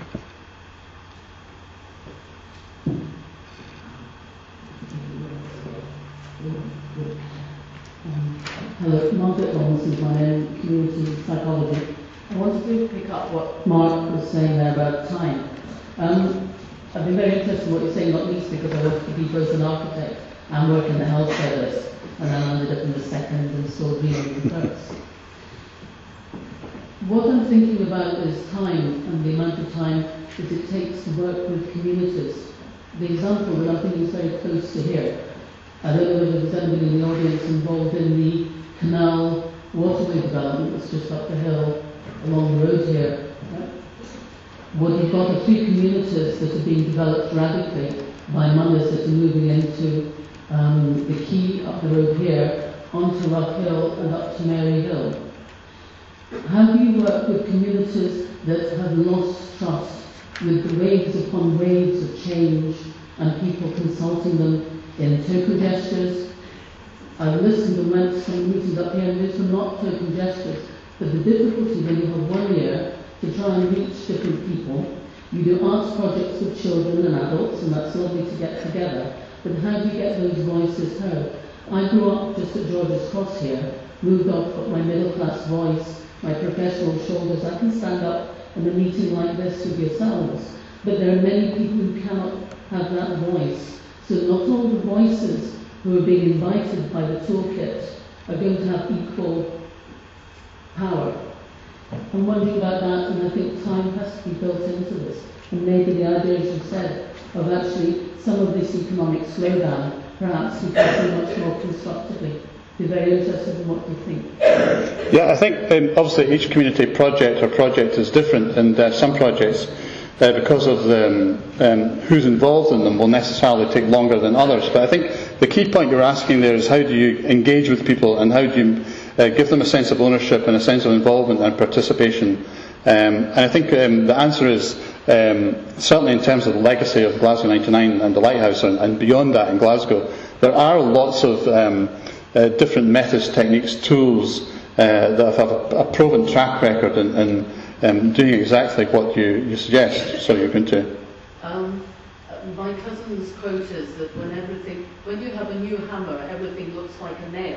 Hello, Margaret Thomas is my name, community psychology. I wanted to pick up what Mark was saying there about time. Um, I've been very interested in what you're saying, not least because I wanted to be both an architect and work in the health service, and I landed up in the second and still dreaming of the first. What I'm thinking about is time and the amount of time that it takes to work with communities. The example that I'm thinking is very close to here. I don't know whether there's anybody in the audience involved in the canal waterway development that's just up the hill along the road here. What you've got are three communities that are being developed radically by mothers that are moving into um, the quay up the road here, onto Rock Hill and up to Mary Hill. How do you work with communities that have lost trust with the waves upon waves of change and people consulting them in token gestures? I've listened and went to some meetings up here, and these were not token gestures, but the difficulty when you have one year to try and reach different people. You do arts projects with children and adults, and that's lovely to get together, but how do you get those voices heard? I grew up just at George's Cross here, moved off of my middle class voice, my professional shoulders. I can stand up in a meeting like this with yourselves, but there are many people who cannot have that voice. So not all the voices who are being invited by the toolkit are going to have equal power. I'm wondering about that, and I think time has to be built into this. And maybe the idea, as you said, of actually some of this economic slowdown, perhaps we can see much more constructively. Be very interested in what you think. Yeah, I think um, obviously each community project or project is different, and uh, some projects, uh, because of the, um, um, who's involved in them, will necessarily take longer than others. But I think the key point you're asking there is how do you engage with people and how do you uh, give them a sense of ownership and a sense of involvement and participation. Um, and I think um, the answer is um, certainly in terms of the legacy of Glasgow ninety-nine and the Lighthouse and, and beyond that in Glasgow, there are lots of um, uh, different methods, techniques, tools uh, that have a, a proven track record in, in um, doing exactly what you, you suggest. So you're going to... Um, my cousin's quote is that when everything, when you have a new hammer, everything looks like a nail.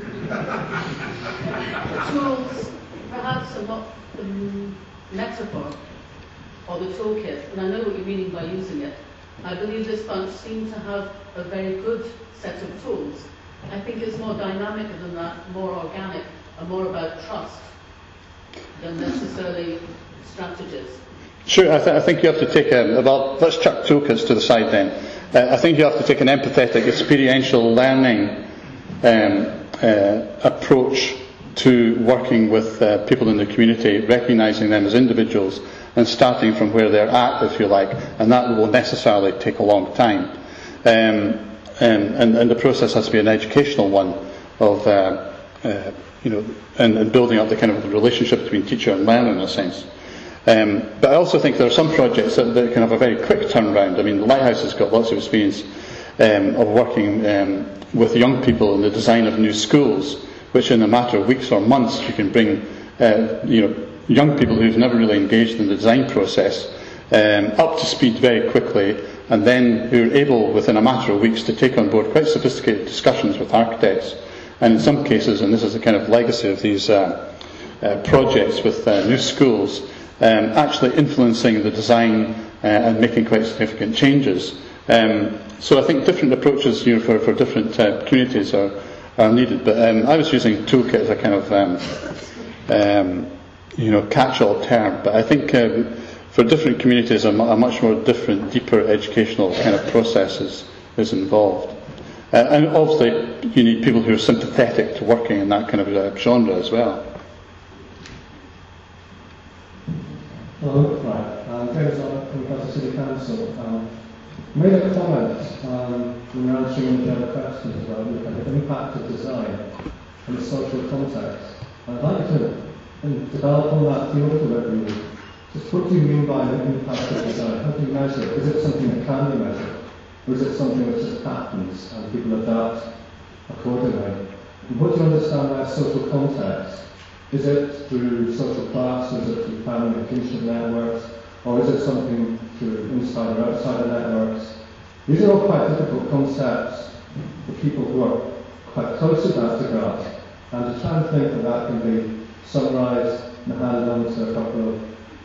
Tools, perhaps, are not the metaphor or the toolkit, and I know what you're meaning by using it. I believe this bunch seems to have a very good set of tools. I think it's more dynamic than that, more organic, and more about trust than necessarily strategies. Sure, I, th- I think you have to take a, well, let's chuck toolkits to the side then. Uh, I think you have to take an empathetic, experiential learning um, uh, approach to working with uh, people in the community, recognising them as individuals and starting from where they're at, if you like, and that will necessarily take a long time. Um, and, and, and the process has to be an educational one of, uh, uh, you know, and, and building up the kind of relationship between teacher and learner in a sense. Um, but I also think there are some projects that, that can have a very quick turnaround. I mean, the Lighthouse has got lots of experience um, of working um, with young people in the design of new schools, which in a matter of weeks or months you can bring uh, you know, young people who've never really engaged in the design process um, up to speed very quickly, and then who are able within a matter of weeks to take on board quite sophisticated discussions with architects, and in some cases, and this is the kind of legacy of these uh, uh, projects with uh, new schools, um, actually influencing the design uh, and making quite significant changes. Um, so I think different approaches, you know, for, for different uh, communities are are needed. But um, I was using toolkit as a kind of um, um, you know, catch-all term. But I think uh, for different communities, a, a much more different, deeper educational kind of process is, is involved. Uh, and obviously, you need people who are sympathetic to working in that kind of uh, genre as well. Hello, right. Um, James Ott from Glasgow City Council. Um, made a comment um, when you were answering the other questions about the kind of impact of design in the social context. I'd like to um, develop on that field a bit really. Just what do you mean by the impact of design? How do you measure it? Is it something that can be measured? Or is it something that just happens and people adapt accordingly? And what do you understand by social context? Is it through social class? Is it through family and kinship networks? Or is it something through inside or outside the networks? These are all quite difficult concepts for people who are quite close to that to grasp. And to try and think that that can be summarised and handed on to a couple of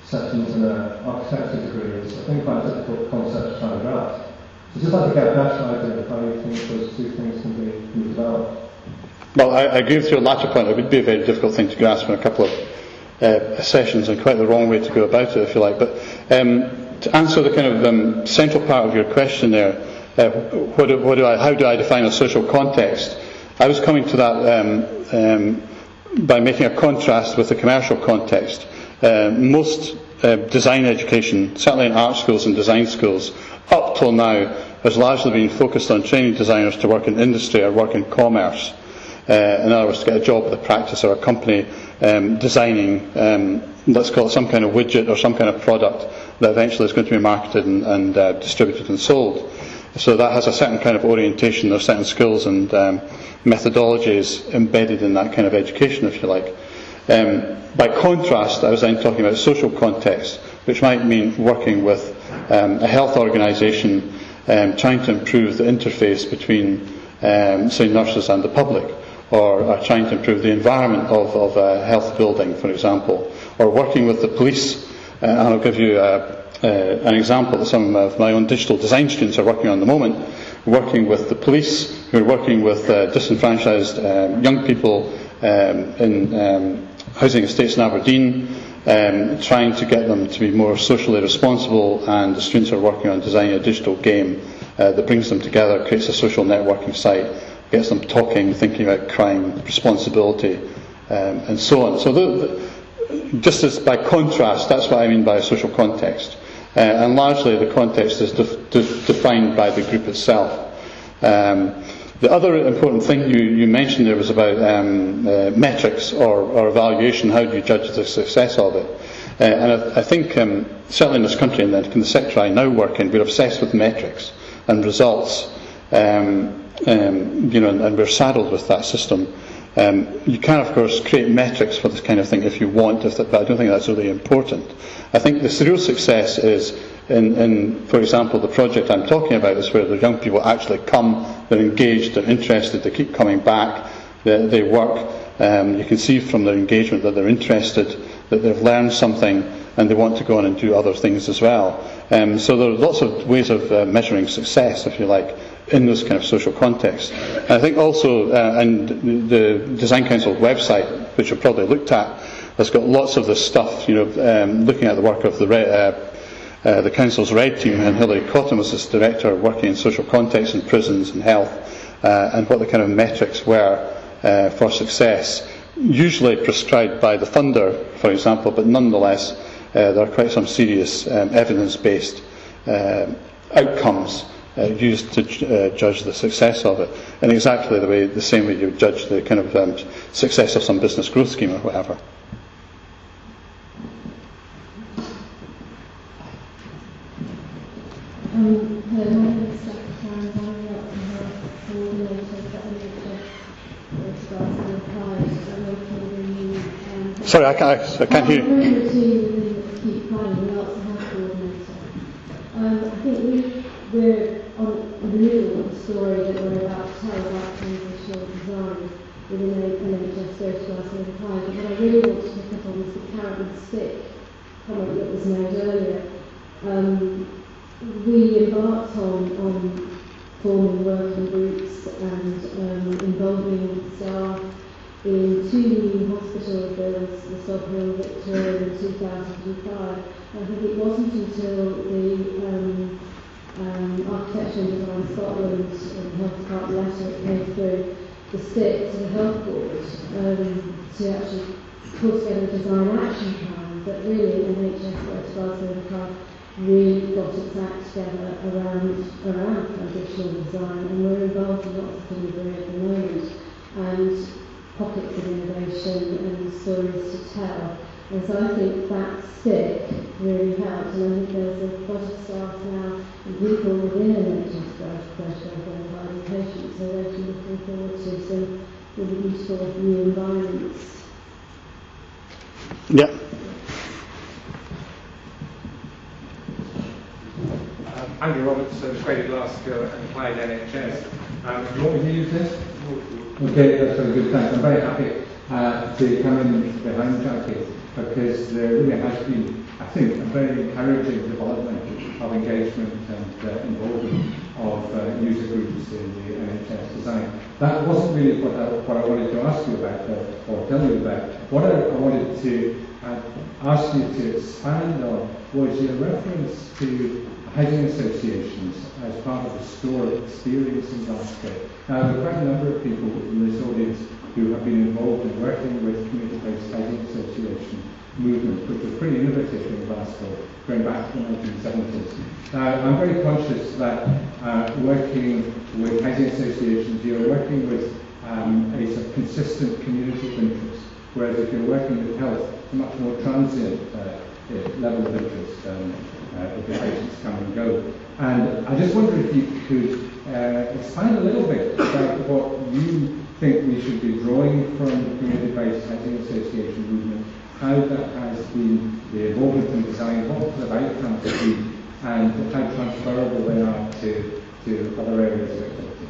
sections in an architecture degree is, I think, quite a difficult concept to try and grasp. So just like to get a better idea of how you think those two things can be, can be developed. Well, I, I agree with your latter point. It would be a very difficult thing to grasp in a couple of uh, sessions, and quite the wrong way to go about it, if you like. But um, to answer the kind of um, central part of your question there, uh, what do, what do I, how do I define a social context? I was coming to that um, um, by making a contrast with the commercial context. Uh, most uh, design education, certainly in art schools and design schools, up till now has largely been focused on training designers to work in industry or work in commerce. Uh, in other words, to get a job with a practice or a company um, designing, um, let's call it some kind of widget or some kind of product that eventually is going to be marketed and, and uh, distributed and sold. So that has a certain kind of orientation, there's certain skills and um, methodologies embedded in that kind of education, if you like. Um, by contrast, I was then talking about social context, which might mean working with um, a health organisation um, trying to improve the interface between, um, say, nurses and the public, or uh, trying to improve the environment of, of a health building, for example, or working with the police. Uh, and I'll give you uh, uh, an example that some of my own digital design students are working on at the moment, working with the police, who are working with uh, disenfranchised um, young people um, in um, housing estates in Aberdeen, um, trying to get them to be more socially responsible, and the students are working on designing a digital game uh, that brings them together, creates a social networking site, gets them talking, thinking about crime, responsibility, um, and so on. So the, the, just as by contrast, that's what I mean by a social context. Uh, and largely the context is def- def- defined by the group itself. Um, the other important thing you, you mentioned there was about um, uh, metrics or, or evaluation. How do you judge the success of it? Uh, and I, I think um, certainly in this country and in the sector I now work in, we're obsessed with metrics and results. Um, Um, you know, and, and we're saddled with that system. Um, you can, of course, create metrics for this kind of thing if you want, if that, but I don't think that's really important. I think the real success is in, in, for example, the project I'm talking about is where the young people actually come, they're engaged, they're interested, they keep coming back, they, they work. Um, you can see from their engagement that they're interested, that they've learned something, and they want to go on and do other things as well. Um, so there are lots of ways of uh, measuring success, if you like, in this kind of social context. And I think also, uh, and the Design Council website, which you've probably looked at, has got lots of this stuff, you know, um, looking at the work of the re- uh, uh, the Council's Red Team, and Hilary Cotton was this director working in social context in prisons and health, uh, and what the kind of metrics were uh, for success, usually prescribed by the funder, for example, but nonetheless, uh, there are quite some serious um, evidence-based uh, outcomes Uh, used to uh, judge the success of it, in exactly the way, the same way you would judge the kind of um, success of some business growth scheme or whatever. Um, hello, my name is Jackie Karen. I'm the coordinator for N H S with regards to the prize that we're holding. Um, Sorry, I can't, I can't hear you. I'm the team that keep finding the arts and health coordinator. Um, I think we, we're on the middle of the story that we're about to tell about transitional design within N H S Go to Arts and Prize. But what I really want to pick up on is the carrot and stick comment that was made earlier. Um, we embarked on, on forming working groups and um, involving staff in two new hospital builds, the Sob Hill Victoria in two thousand five. I think it wasn't until the um, um, Architecture and Design Scotland and Health Department letter that came through the stick to the Health Board um, to actually put together a design action plan that really N H S West Glasgow really got its act together around around transitional design, and we're involved in lots of delivery at the moment, and pockets of innovation and stories to tell. And so I think that stick really helped, and I think there's a lot of staff now and people within N H S Glasgow and patients, so they're actually looking forward to some really useful new environments. Yeah. Andy Roberts, uh, Traded Last Skill and Clyde N H S. Um, do you want me to use this? Okay, that's very good, thanks. I'm very happy uh, to come in behind Jackie, because there really has been I think, a very encouraging development of engagement and uh, involvement of uh, user groups in the N H S design. That wasn't really what I, what I wanted to ask you about or, or tell you about. What I, I wanted to uh, ask you to expand on was your reference to housing associations as part of the store experience in Glasgow. Now, there are quite a number of people in this audience who have been involved in working with community-based housing association movement, which was pretty innovative in Glasgow, going back to the nineteen seventies. Now, I'm very conscious that uh, working with housing associations, you're working with um, a sort of consistent community of interest, whereas if you're working with health, it's a much more transient uh, level of interest. Um, uh, if the patients come and go. And I just wonder if you could uh, expand a little bit about what you think we should be drawing from the community-based housing association movement, how that has been the involvement in design, what kind of outcomes have been, and how transferable they are to, to other areas of activity.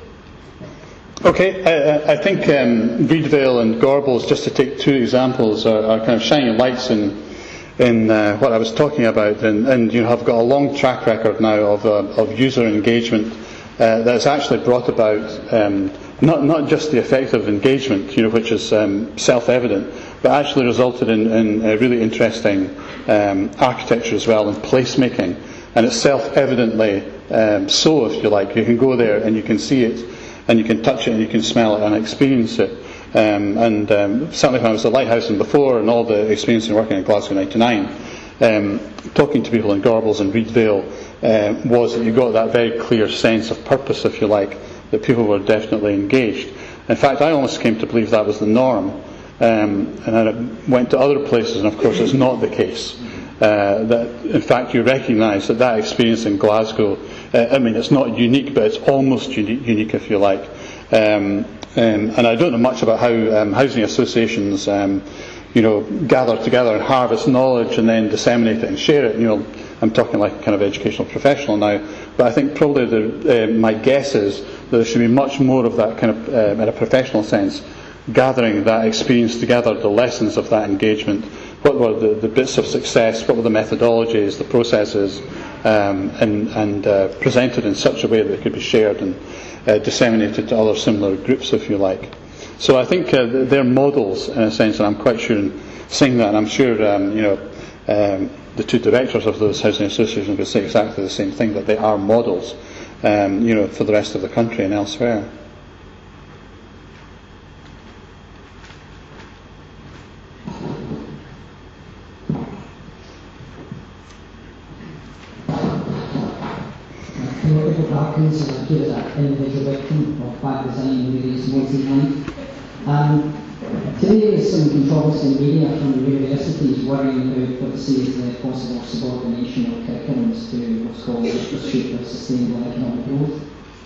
Okay, I, I think um, Reedvale and Gorbals, just to take two examples, are, are kind of shining lights in in uh, what I was talking about, and, and you have got a long track record now of, uh, of user engagement uh, that's actually brought about um, not not just the effective engagement, you know, which is um, self-evident, but actually resulted in, in a really interesting um, architecture as well, and placemaking. And it's self-evidently um, so, if you like. You can go there and you can see it, and you can touch it, and you can smell it, and experience it. Um, and um, certainly when I was at Lighthouse and before, and all the experience in working in Glasgow ninety-nine, um, talking to people in Gorbals and Reedvale uh, was that you got that very clear sense of purpose, if you like, that people were definitely engaged. In fact, I almost came to believe that was the norm. Um, and I went to other places, and of course it's not the case. Uh, that in fact you recognise that that experience in Glasgow, uh, I mean, it's not unique, but it's almost unique, unique if you like. Um, Um, and I don't know much about how um, housing associations, um, you know, gather together and harvest knowledge and then disseminate it and share it. You know, I'm talking like a kind of educational professional now, but I think probably the, uh, my guess is that there should be much more of that kind of, uh, in a professional sense, gathering that experience together, the lessons of that engagement. What were the, the bits of success? What were the methodologies, the processes, um, and, and uh, presented in such a way that it could be shared and uh, disseminated to other similar groups, if you like. So I think uh, they're models in a sense, and I'm quite sure in saying that, and I'm sure um, you know um, the two directors of those housing associations would say exactly the same thing, that they are models, um, you know, for the rest of the country and elsewhere. Parkins, uh, here as an individual victim of bad design in various modes in life. Um, today there is some controversy in the media from the universities worrying about what they see as the possible subordination of curriculums to what's called the pursuit of sustainable economic growth.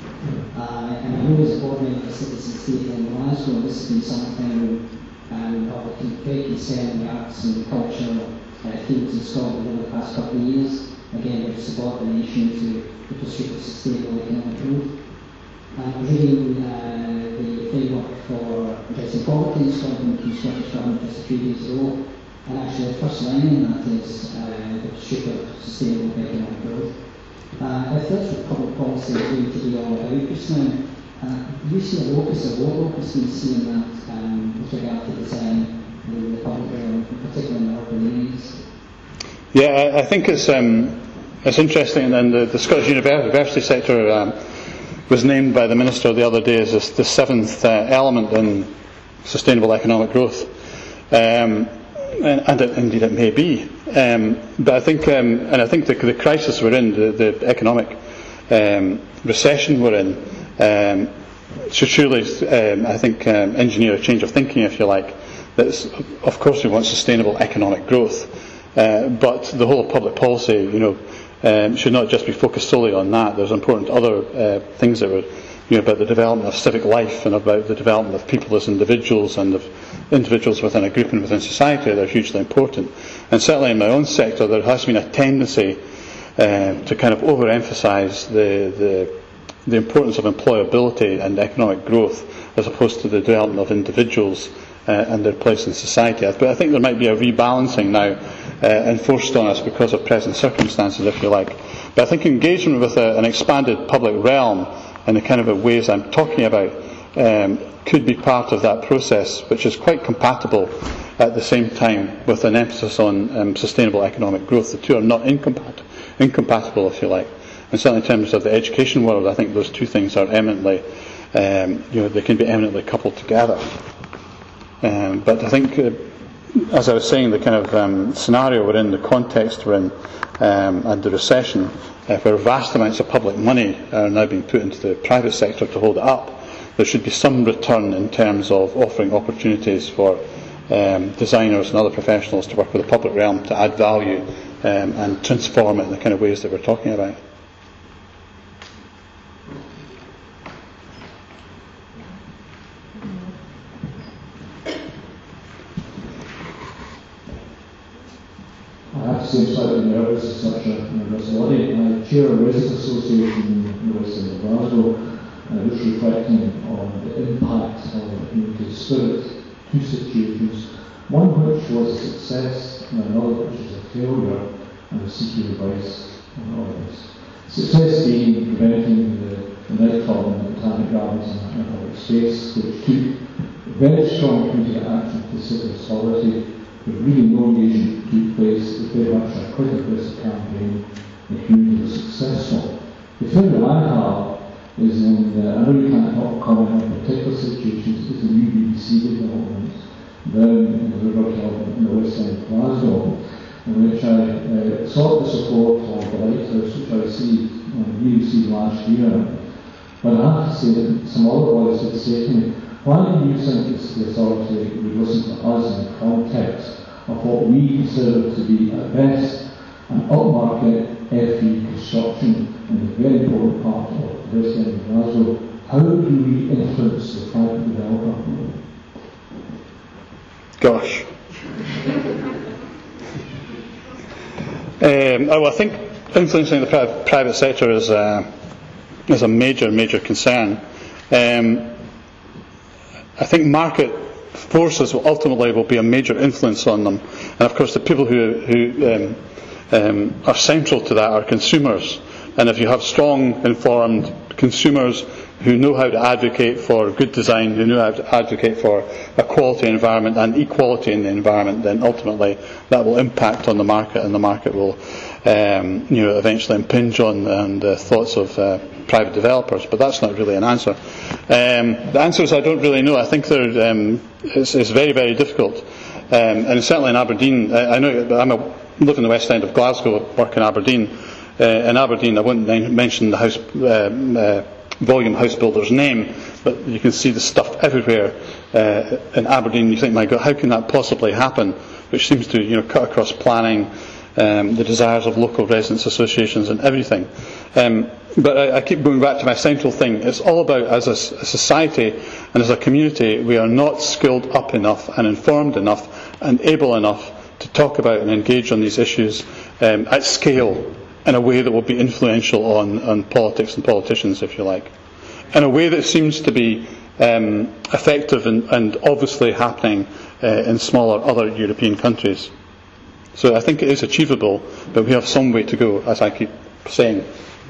Uh, and I know as a board member of the Citizen State in Glasgow, this has been something um, of a great concern in the arts and culture uh, fields in Scotland over the past couple of years. Again, with subordination to the pursuit of sustainable economic growth. I'm reading uh, the framework for addressing poverty in Scotland from Scottish Government just a few days ago, and actually the first line in that is uh, the pursuit of sustainable economic growth. Uh, if that's what public policy is going to be all about just now, uh, do you see a locus, or what locus do you see in that um, with regard to design in the public realm, particularly in the urban areas? Yeah, I think it's um, it's interesting, and the, the Scottish university sector um, was named by the Minister the other day as this, the seventh uh, element in sustainable economic growth, um, and, and it, indeed it may be. Um, but I think, um, and I think the, the crisis we're in, the, the economic um, recession we're in, um, should surely, um, I think, um, engineer a change of thinking, if you like. That's, of course, we want sustainable economic growth. Uh, but the whole of public policy, you know, um, should not just be focused solely on that. There's important other uh, things that were, you know, about the development of civic life and about the development of people as individuals and of individuals within a group and within society that are hugely important. And certainly in my own sector, there has been a tendency uh, to kind of overemphasise the, the the importance of employability and economic growth as opposed to the development of individuals Uh, and their place in society. But I think there might be a rebalancing now uh, enforced on us because of present circumstances, if you like. But I think engagement with a, an expanded public realm in the kind of ways I'm talking about um, could be part of that process, which is quite compatible at the same time with an emphasis on um, sustainable economic growth. The two are not incompat- incompatible, if you like. And certainly in terms of the education world, I think those two things are eminently, um, you know, they can be eminently coupled together. Um, but I think, uh, as I was saying, the kind of um, scenario we're in, the context we're in, um, and the recession, uh, where vast amounts of public money are now being put into the private sector to hold it up, there should be some return in terms of offering opportunities for um, designers and other professionals to work with the public realm to add value um, and transform it in the kind of ways that we're talking about. I have to say I'm slightly nervous as such a nervous body. I chair a residents association in the west end of Glasgow, and I was reflecting on the impact of the community spirit, two situations, one which was a success and another which was a failure, and I seek your advice on all this. Success being preventing the, the nightclub and the Botanic Gardens in a public space, which took very strong community action to civil authority. But really no engagement took place. It was very much a quite aggressive campaign. The community was successful. The failure I have is in, uh, I know you can't talk, comment on particular situations, is the new B B C development down in the River Kelvin in the west end of Glasgow, in which I uh, sought the support of the Lighthouse, which I received on the B B C last year. But I have to say that some other bodies did say to me, why do you think it's the authority would listen to us in the context of what we consider to be, at best, an upmarket F E construction in a very important part of the west end of Glasgow? How do we influence the private developer? Gosh. um, well, I think influencing the pri- private sector is a, is a major, major concern. Um, I think market forces will ultimately will be a major influence on them, and of course the people who, who um, um, are central to that are consumers. And if you have strong, informed consumers who know how to advocate for good design, who know how to advocate for a quality environment and equality in the environment, then ultimately that will impact on the market, and the market will um, you know, eventually impinge on and the thoughts of uh, private developers. But that's not really an answer. Um, the answer is I don't really know. I think they're, um, it's, it's very, very difficult. Um, and certainly in Aberdeen, I, I know I'm a, live in the west end of Glasgow, work in Aberdeen. Uh, in Aberdeen, I won't mention the house um, uh, volume house builder's name, but you can see the stuff everywhere uh, in Aberdeen. You think, my God, how can that possibly happen? Which seems to, you know, cut across planning, um, the desires of local residents associations, and everything. Um, but I, I keep going back to my central thing. It's all about, as a, a society and as a community, we are not skilled up enough and informed enough and able enough to talk about and engage on these issues um, at scale, in a way that will be influential on, on politics and politicians, if you like. In a way that seems to be um, effective and, and obviously happening uh, in smaller other European countries. So I think it is achievable, but we have some way to go, as I keep saying.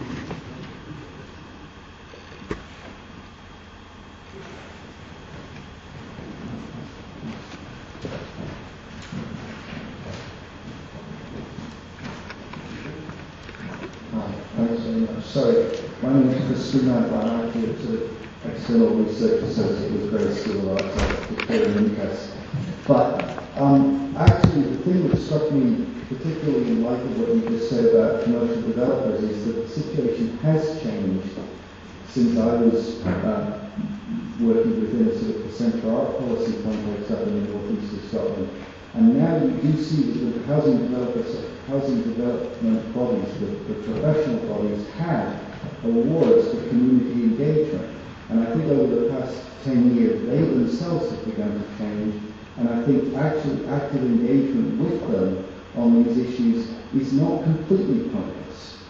Sorry, my name is Chris Spooner. I'm actually at the External Research Facility with Grace School of Arts. It's very interest. But um, actually, the thing that struck me, particularly in light of what you just said about commercial developers, is that the situation has changed since I was uh, working within a sort of the central art policy context up in the northeast of Scotland. And now you do see that the housing developers, housing development bodies, the, the professional bodies, have awards for community engagement. And I think over the past ten years, they themselves have begun to change. And I think actually active engagement with them on these issues is not completely pointless.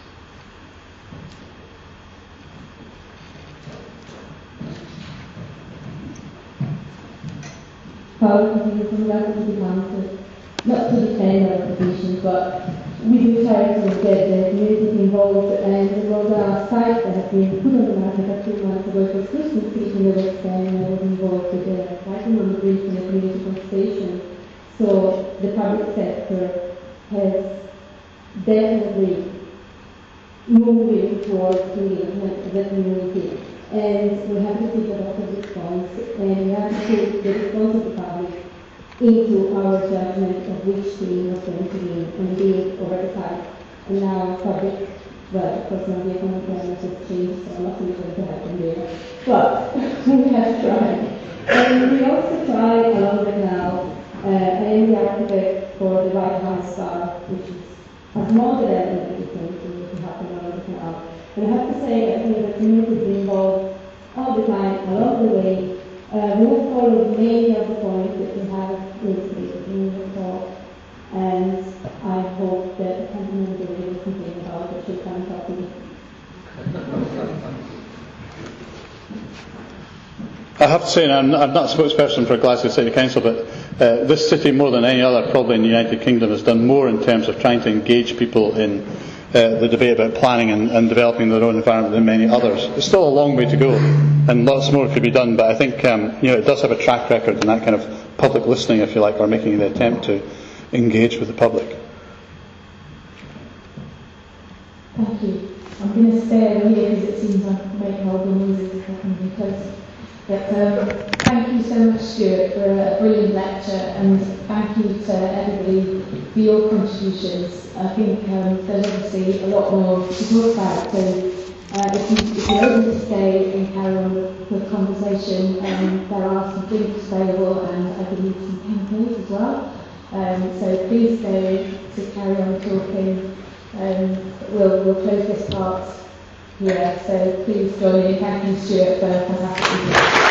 Paul, from Rapid Development. not to defend our position, but we do try to get the community involved, and there was a site that had been put on the market a few months ago for Christmas Street in the West End, and I was involved with the writing on the brief and the community consultation. So the public sector has definitely moving towards the, the community. And we have to take a lot of response, and we have to take the response of the public into our judgment of which team was going to be and be over the site. And now public, well, of course now the economic climate has changed, so nothing is going to happen there. But we have tried. And we also try along the canal, uh, and the architect for the White House Bar, which is a small development that is going to happen along the canal. And I have to say, I think the community is involved all the time, along the way. Uh, we have followed many of the points that we have listed in the report, and I hope that the company will be able to complain about it should come properly. I have to say, and I'm, I'm not a spokesperson for Glasgow City Council, but uh, this city, more than any other probably in the United Kingdom, has done more in terms of trying to engage people in uh, the debate about planning and, and developing their own environment than many others. There's still a long way to go, and lots more could be done, but I think um, you know, it does have a track record in that kind of public listening, if you like, or making the attempt to engage with the public. Thank you. I'm going to stay over here because it seems I'm making all the noises happen because But, um, thank you so much, Stuart, for a brilliant lecture, and thank you to everybody for your contributions. I think um, there's obviously a lot more to talk about, so uh, if, you, if you're able to stay and carry on with the conversation, um, there are some drinks available and I believe some campaigns as well. Um, so please stay to carry on talking. Um, we'll, we'll close this part here, so please join me. Thank you, Stuart, for a fantastic evening.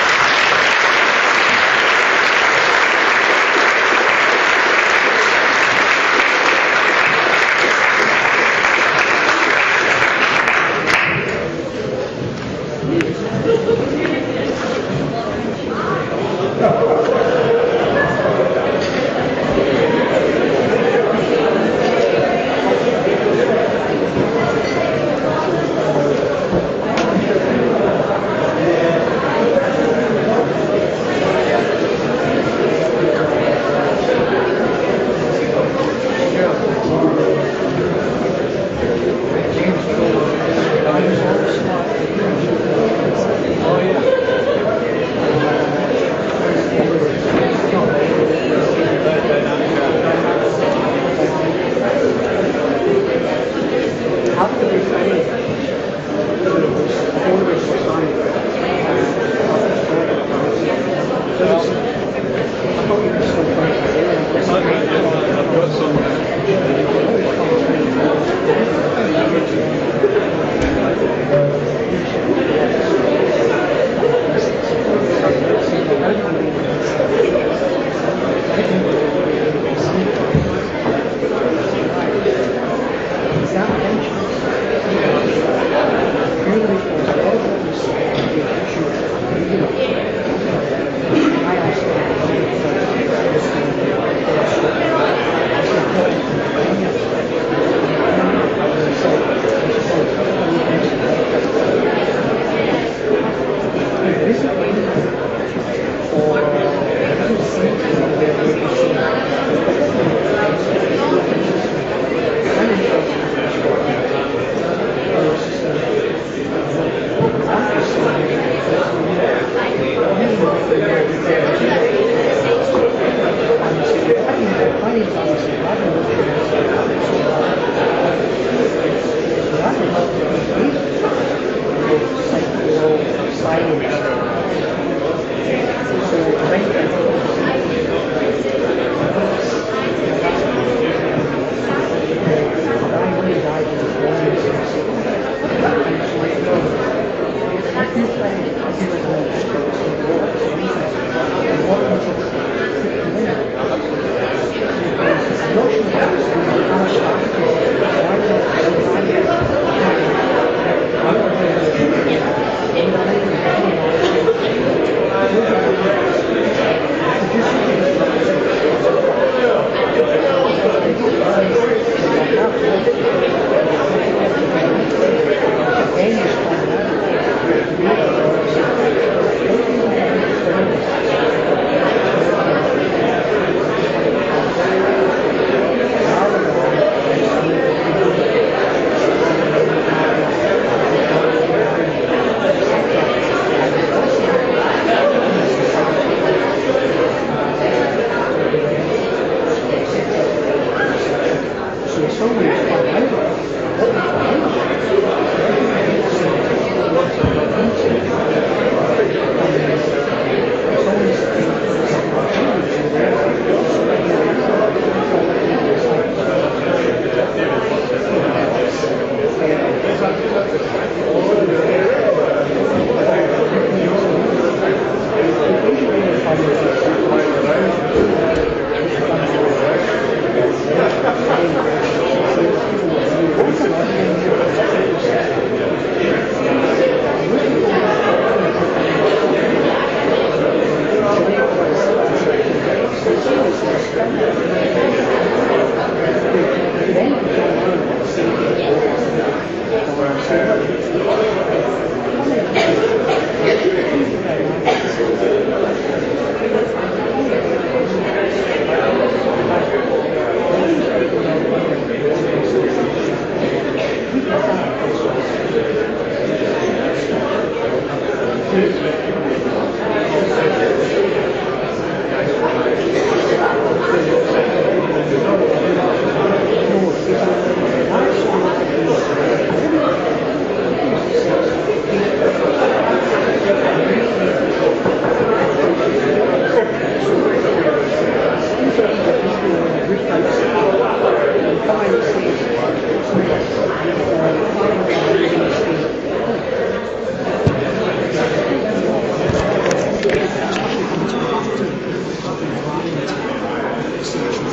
Find